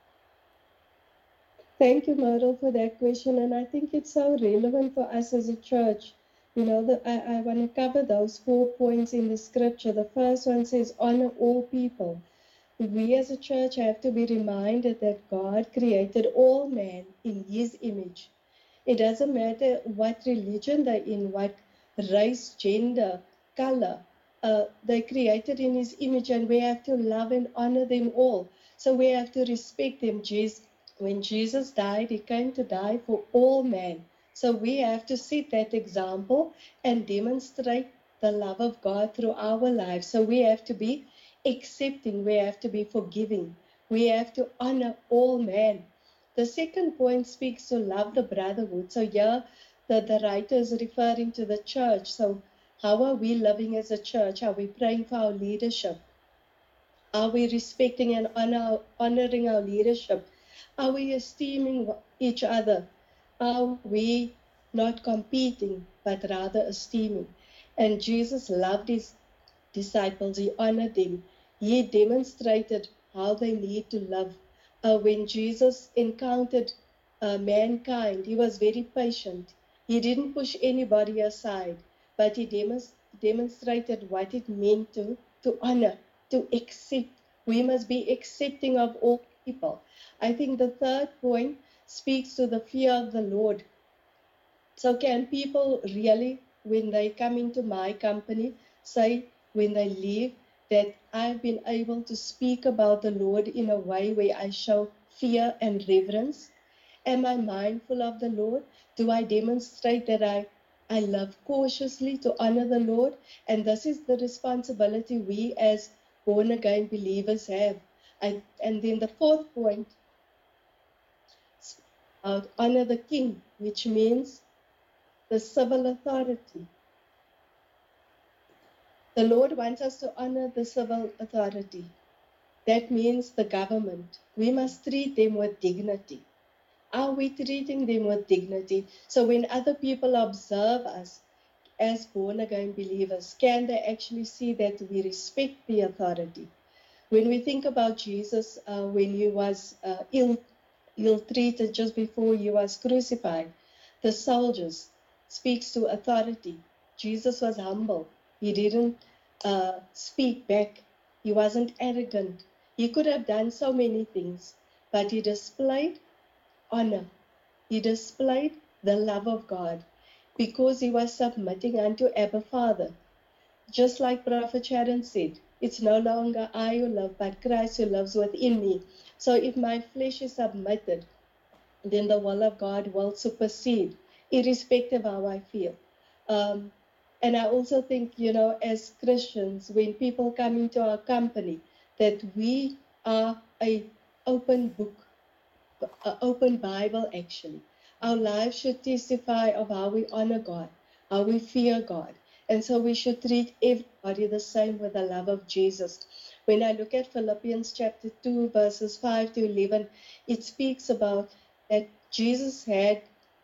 Thank you, Myrtle, for that question. And I think it's so relevant for us as a church. You know, I want to cover those 4 points in the scripture. The first one says, honor all people. We as a church have to be reminded that God created all men in his image. It doesn't matter what religion they're in, what race, gender, color. They're created in his image, and we have to love and honor them all. So we have to respect them. When Jesus died, he came to die for all men. So we have to set that example and demonstrate the love of God through our lives. So we have to be accepting, we have to be forgiving, we have to honor all men. The second point speaks to love the brotherhood. So here the writer is referring to the church. So how are we living as a church? Are we praying for our leadership? Are we respecting and honoring our leadership? Are we esteeming each other? Are we not competing, but rather esteeming? And Jesus loved his disciples. He honored them. He demonstrated how they need to love. When Jesus encountered mankind, he was very patient. He didn't push anybody aside, but he demonstrated what it meant to honor, to accept. We must be accepting of all people. I think the third point speaks to the fear of the Lord. So can people really, when they come into my company, say when they leave that I've been able to speak about the Lord in a way where I show fear and reverence? Am I mindful of the Lord? Do I demonstrate that I love cautiously to honor the Lord? And this is the responsibility we as born again believers have. And then the fourth point, honor the king, which means the civil authority. The Lord wants us to honor the civil authority. That means the government. We must treat them with dignity. Are we treating them with dignity? So when other people observe us as born again believers, can they actually see that we respect the authority? When we think about Jesus, when he was ill-treated just before he was crucified, the soldiers speaks to authority. Jesus was humble. He didn't speak back. He wasn't arrogant. He could have done so many things, but he displayed honor. He displayed the love of God because he was submitting unto Abba Father. Just like Prophet Sharon said, it's no longer I who live, but Christ who lives within me. So if my flesh is submitted, then the will of God will supersede, irrespective of how I feel. And I also think, as Christians, when people come into our company, that we are an open book, an open Bible, actually. Our lives should testify of how we honor God, how we fear God. And so we should treat everybody the same with the love of Jesus. When I look at Philippians chapter 2, verses 5 to 11, it speaks about that Jesus had,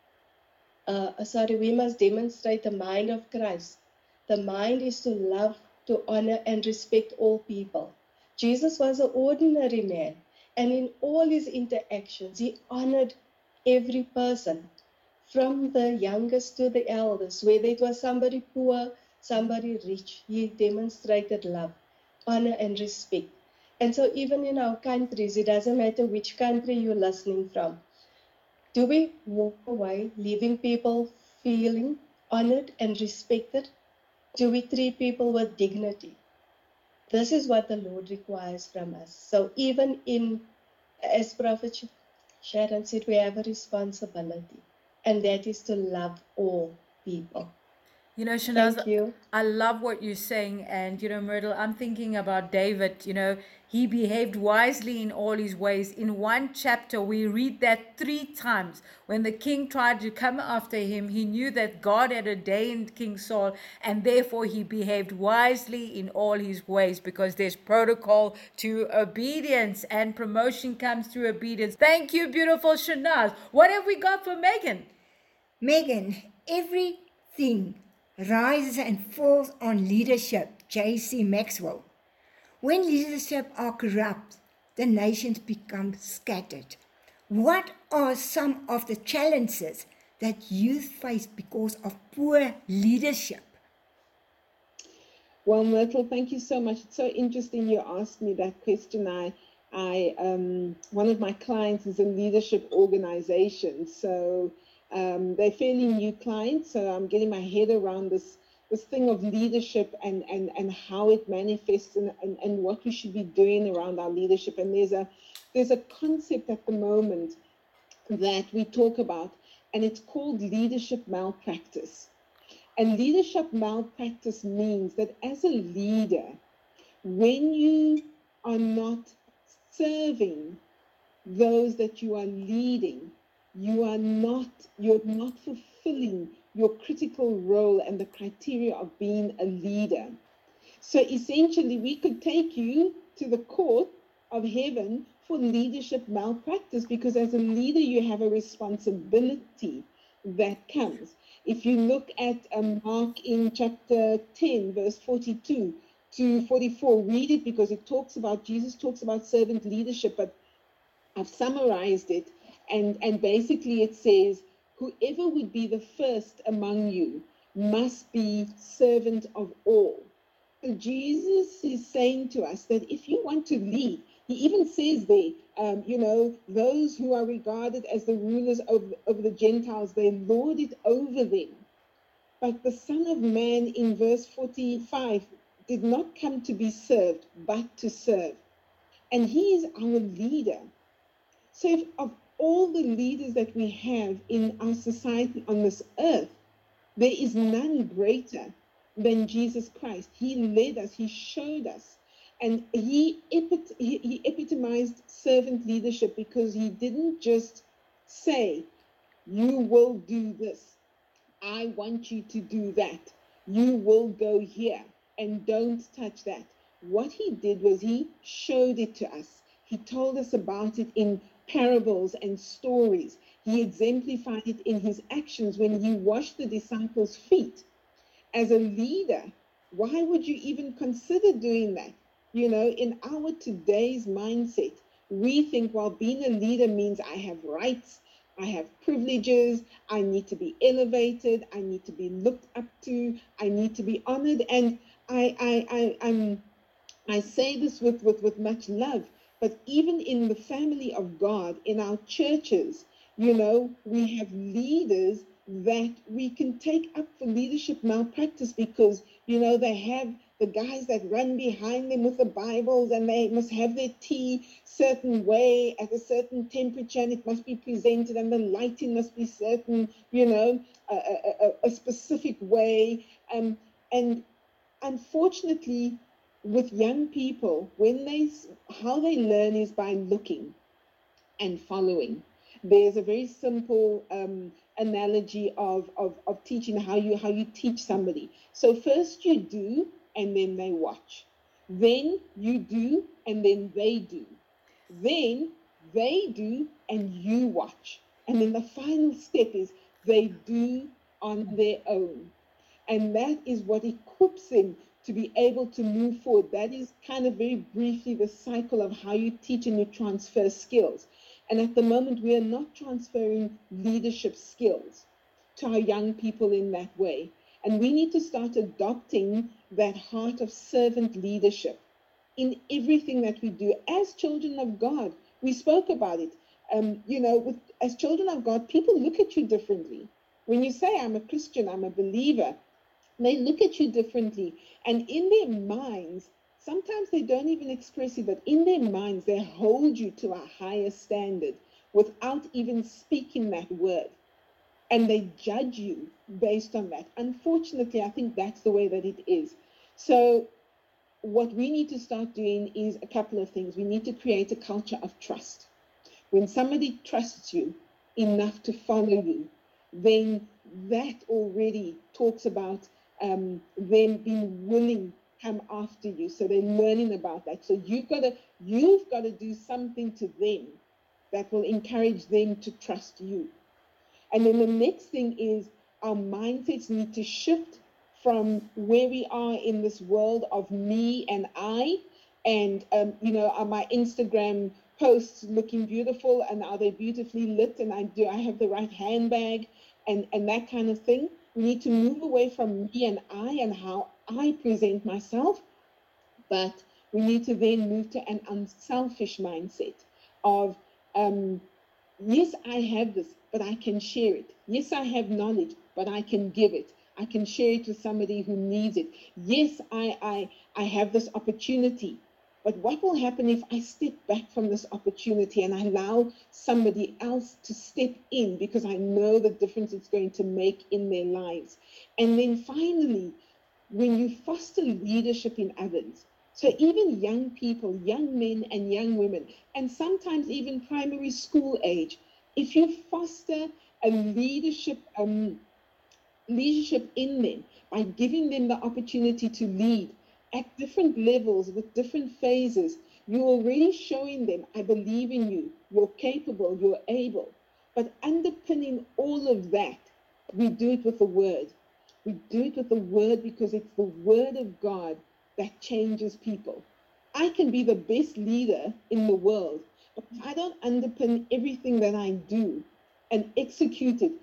we must demonstrate the mind of Christ. The mind is to love, to honor, and respect all people. Jesus was an ordinary man, and in all his interactions, he honored every person, from the youngest to the eldest, whether it was somebody poor, somebody rich. He demonstrated love, honor, and respect. And so even in our countries, it doesn't matter which country you're listening from. Do we walk away leaving people feeling honored and respected? Do we treat people with dignity? This is what the Lord requires from us. So even as Prophet Sharon said, we have a responsibility, and that is to love all people. Shanaz, Thank you. I love what you're saying. And, Myrtle, I'm thinking about David. He behaved wisely in all his ways. In one chapter, we read that 3 times. When the king tried to come after him, he knew that God had ordained King Saul, and therefore he behaved wisely in all his ways, because there's protocol to obedience, and promotion comes through obedience. Thank you, beautiful Shanaz. What have we got for Megan? Megan, everything rises and falls on leadership, J.C. Maxwell. When leadership are corrupt, the nations become scattered. What are some of the challenges that youth face because of poor leadership? Well, Myrtle, thank you so much. It's so interesting you asked me that question. One of my clients is a leadership organization, so they're fairly new clients. So I'm getting my head around this thing of leadership and how it manifests and what we should be doing around our leadership. And there's a concept at the moment that we talk about, and it's called leadership malpractice. And leadership malpractice means that as a leader, when you are not serving those that you are leading, you're not fulfilling your critical role and the criteria of being a leader. So essentially, we could take you to the court of heaven for leadership malpractice, because as a leader, you have a responsibility that comes. If you look at Mark in chapter 10, verse 42 to 44, read it, because Jesus talks about servant leadership, but I've summarized it, and basically it says, whoever would be the first among you must be servant of all. So Jesus is saying to us that if you want to lead, he even says there, those who are regarded as the rulers of the Gentiles, they lord it over them. But the Son of Man in verse 45 did not come to be served, but to serve. And he is our leader. So if of all the leaders that we have in our society on this earth, there is none greater than Jesus Christ. He led us, he showed us, and he epitomized servant leadership, because he didn't just say, you will do this, I want you to do that, you will go here, and don't touch that. What he did was he showed it to us. He told us about it in parables and stories. He exemplified it in his actions when he washed the disciples' feet. As a leader, why would you even consider doing that? In our today's mindset, we think, well, being a leader means I have rights, I have privileges, I need to be elevated, I need to be looked up to, I need to be honored. And I say this with much love, but even in the family of God, in our churches, we have leaders that we can take up for leadership malpractice, because, they have the guys that run behind them with the Bibles, and they must have their tea certain way at a certain temperature, and it must be presented, and the lighting must be certain, a specific way. And unfortunately, with young people, how they learn is by looking and following. There's a very simple analogy of teaching, how you teach somebody. So first you do, and then they watch. Then you do, and then they do. Then they do, and you watch. And then the final step is they do on their own. And that is what equips them to be able to move forward. That is kind of very briefly the cycle of how you teach and you transfer skills. And at the moment, we are not transferring leadership skills to our young people in that way. And we need to start adopting that heart of servant leadership in everything that we do as children of God. We spoke about it. As children of God, people look at you differently. When you say, I'm a Christian, I'm a believer, they look at you differently. And in their minds, sometimes they don't even express it, but in their minds, they hold you to a higher standard without even speaking that word. And they judge you based on that. Unfortunately, I think that's the way that it is. So what we need to start doing is a couple of things. We need to create a culture of trust. When somebody trusts you enough to follow you, then that already talks about them being willing to come after you. So they're learning about that. So you've got to do something to them that will encourage them to trust you. And then the next thing is our mindsets need to shift from where we are in this world of me and I, and are my Instagram posts looking beautiful, and are they beautifully lit, and I have the right handbag, and that kind of thing. We need to move away from me and I and how I present myself, but we need to then move to an unselfish mindset of yes, I have this, but I can share it. Yes, I have knowledge, but I can give it. I can share it with somebody who needs it. Yes, I have this opportunity, but what will happen if I step back from this opportunity and I allow somebody else to step in, because I know the difference it's going to make in their lives? And then finally, when you foster leadership in others, so even young people, young men and young women, and sometimes even primary school age, if you foster a leadership in them by giving them the opportunity to lead at different levels with different phases, you're already showing them, I believe in you, you're capable, you're able. But underpinning all of that, we do it with the word. We do it with the word, because it's the word of God that changes people. I can be the best leader in the world, but if I don't underpin everything that I do and execute it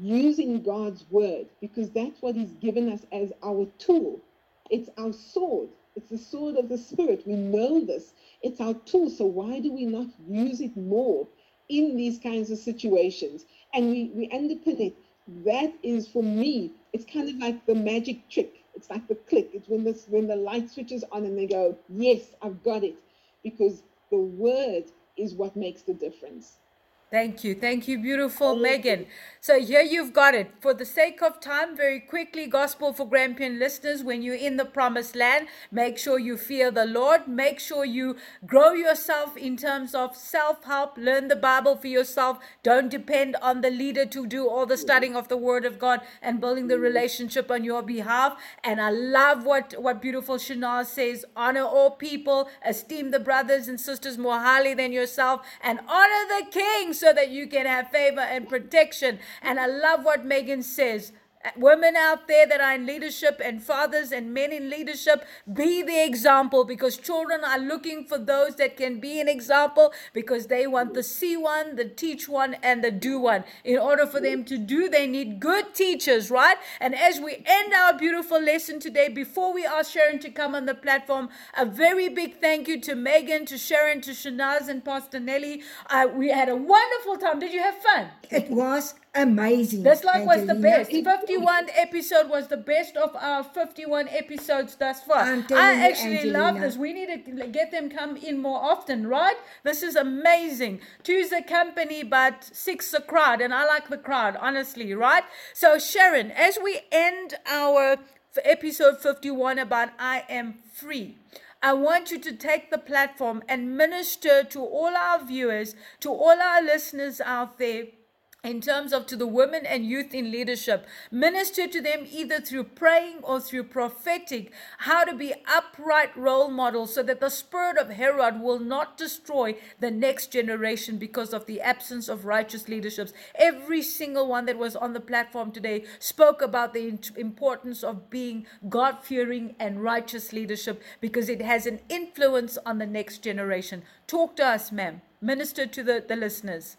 using God's word, because that's what He's given us as our tool. It's our sword. It's the sword of the Spirit. We know this. It's our tool. So why do we not use it more in these kinds of situations? And we underpin it. That is, for me, it's kind of like the magic trick. It's like the click. It's when the light switches on and they go, yes, I've got it. Because the word is what makes the difference. Thank you, beautiful Megan. So here you've got it. For the sake of time, very quickly, Gospel for Grampian listeners, when you're in the promised land, make sure you fear the Lord. Make sure you grow yourself in terms of self-help. Learn the Bible for yourself. Don't depend on the leader to do all the studying of the Word of God and building the relationship on your behalf. And I love what beautiful Shanaz says. Honor all people. Esteem the brothers and sisters more highly than yourself. And honor the king, so that you can have favor and protection. And I love what Megan says. Women out there that are in leadership, and fathers and men in leadership, be the example, because children are looking for those that can be an example, because they want the see one, the teach one, and the do one. In order for them to do, they need good teachers, right? And as we end our beautiful lesson today, before we ask Sharon to come on the platform, a very big thank you to Megan, to Sharon, to Shanaz, and Pastor Nelly. We had a wonderful time. Did you have fun? It was amazing. This like was the Angelina. best. 51 episode was the best of our 51 episodes thus far. I'm telling I you, actually love Angelina. this. We need to get them come in more often, right? This is amazing. Two's the company, but six the crowd, and I like the crowd, honestly, right? So Sharon, as we end our episode 51 about I am free, I want you to take the platform and minister to all our viewers, to all our listeners out there, in terms of to the women and youth in leadership. Minister to them either through praying or through prophetic, how to be upright role models, so that the spirit of Herod will not destroy the next generation because of the absence of righteous leaderships. Every single one that was on the platform today spoke about the importance of being God-fearing and righteous leadership, because it has an influence on the next generation. Talk to us, ma'am. Minister to the listeners.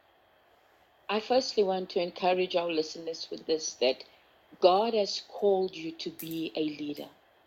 I firstly want to encourage our listeners with this, that God has called you to be a leader.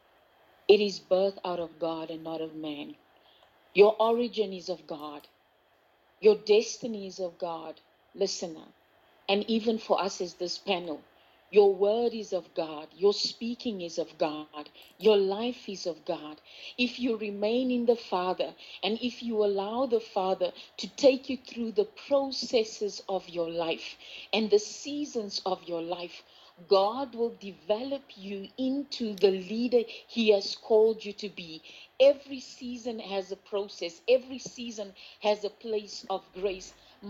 It is birth out of God and not of man. Your origin is of God. Your destiny is of God, listener. And even for us as this panel, your word is of God. Your speaking is of God. Your life is of God. If you remain in the Father, and if you allow the Father to take you through the processes of your life and the seasons of your life, God will develop you into the leader He has called you to be. Every season has a process. Every season has a place of grace.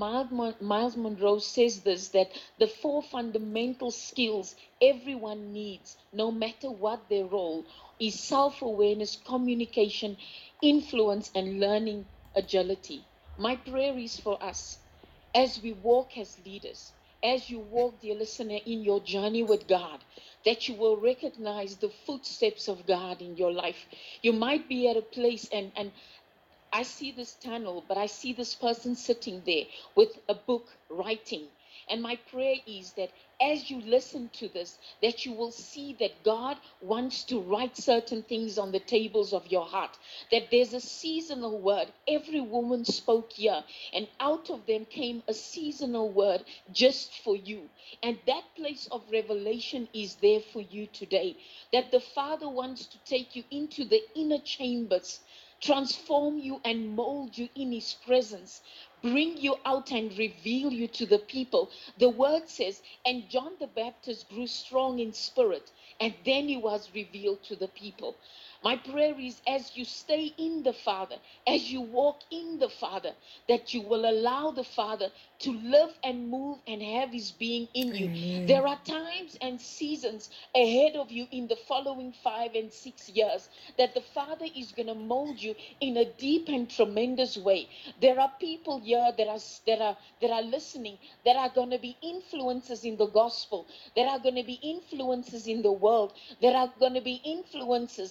Miles Monroe says this, that the 4 fundamental skills everyone needs, no matter what their role, is self-awareness, communication, influence, and learning agility. My prayer is for us, as we walk as leaders, as you walk, dear listener, in your journey with God, that you will recognize the footsteps of God in your life. You might be at a place, and I see this tunnel, but I see this person sitting there with a book writing. And my prayer is that as you listen to this, that you will see that God wants to write certain things on the tables of your heart, that there's a seasonal word. Every woman spoke here, and out of them came a seasonal word just for you. And that place of revelation is there for you today, that the Father wants to take you into the inner chambers, transform you and mold you in His presence, bring you out and reveal you to the people. The word says, and John the Baptist grew strong in spirit, and then he was revealed to the people. My prayer is, as you stay in the Father, as you walk in the Father, that you will allow the Father to live and move and have His being in you. Amen. There are times and seasons ahead of you in the following 5 and 6 years that the Father is going to mold you in a deep and tremendous way. There are people here that are listening, that are going to be influences in the gospel, that are going to be influences in the world, that are going to be influences in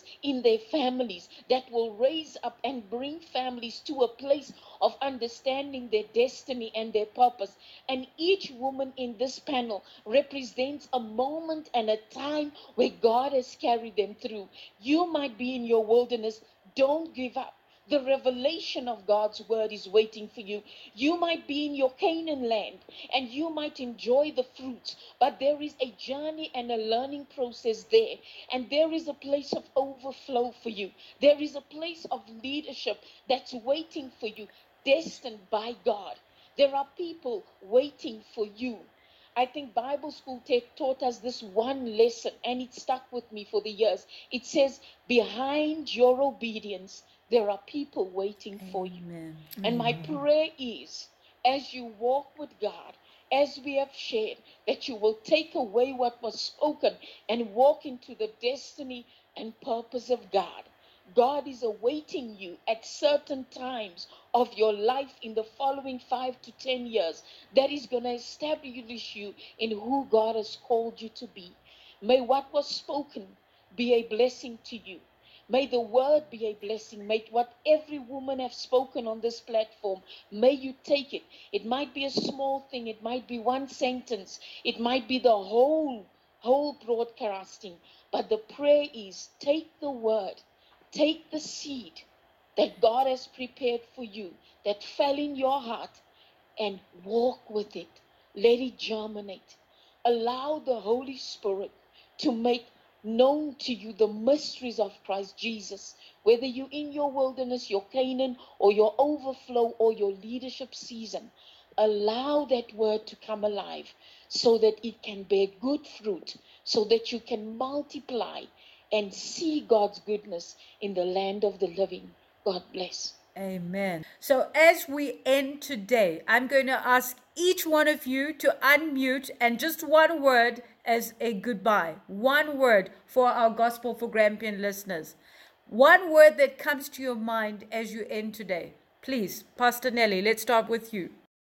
their families, that will raise up and bring families to a place of understanding their destiny and their purpose. And each woman in this panel represents a moment and a time where God has carried them through. You might be in your wilderness. Don't give up. The revelation of God's word is waiting for you. You might be in your Canaan land and you might enjoy the fruits, but there is a journey and a learning process there. And there is a place of overflow for you. There is a place of leadership that's waiting for you, destined by God. There are people waiting for you. I think Bible school taught us this one lesson, and it stuck with me for the years. It says, behind your obedience, there are people waiting for you. Amen. And my prayer is, as you walk with God, as we have shared, that you will take away what was spoken and walk into the destiny and purpose of God. God is awaiting you at certain times of your life in the following 5 to 10 years that is going to establish you in who God has called you to be. May what was spoken be a blessing to you. May the word be a blessing. May what every woman have spoken on this platform, may you take it. It might be a small thing. It might be one sentence. It might be the whole broadcasting. But the prayer is, take the word, take the seed that God has prepared for you, that fell in your heart, and walk with it. Let it germinate. Allow the Holy Spirit to make known to you the mysteries of Christ Jesus, whether you're in your wilderness, your Canaan, or your overflow, or your leadership season. Allow that word to come alive so that it can bear good fruit, so that you can multiply and see God's goodness in the land of the living. God bless. Amen. So as we end today, I'm going to ask each one of you to unmute and just one word as a goodbye. One word for our Gospel for Grampian listeners. One word that comes to your mind as you end today. Please, Pastor Nelly, let's start with you.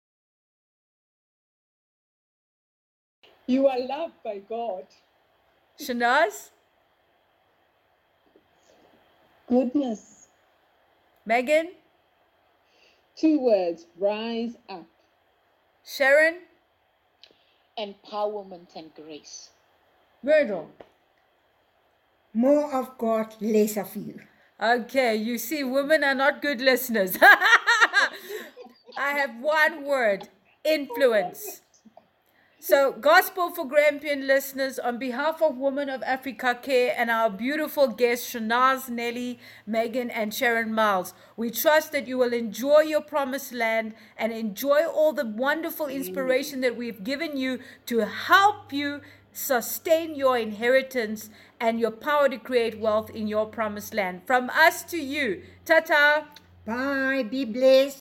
You are loved by God. Shanaz? Goodness. Megan? 2 words, rise up. Sharon? Empowerment and grace. Myrtle? More of God, less of you. Okay, you see, women are not good listeners. I have one word, influence. So, Gospel for Grampian listeners, on behalf of Women of Africa Care and our beautiful guests, Shanaz, Nelly, Megan, and Sharon Miles, we trust that you will enjoy your promised land and enjoy all the wonderful inspiration that we've given you to help you sustain your inheritance and your power to create wealth in your promised land. From us to you, ta-ta. Bye. Be blessed.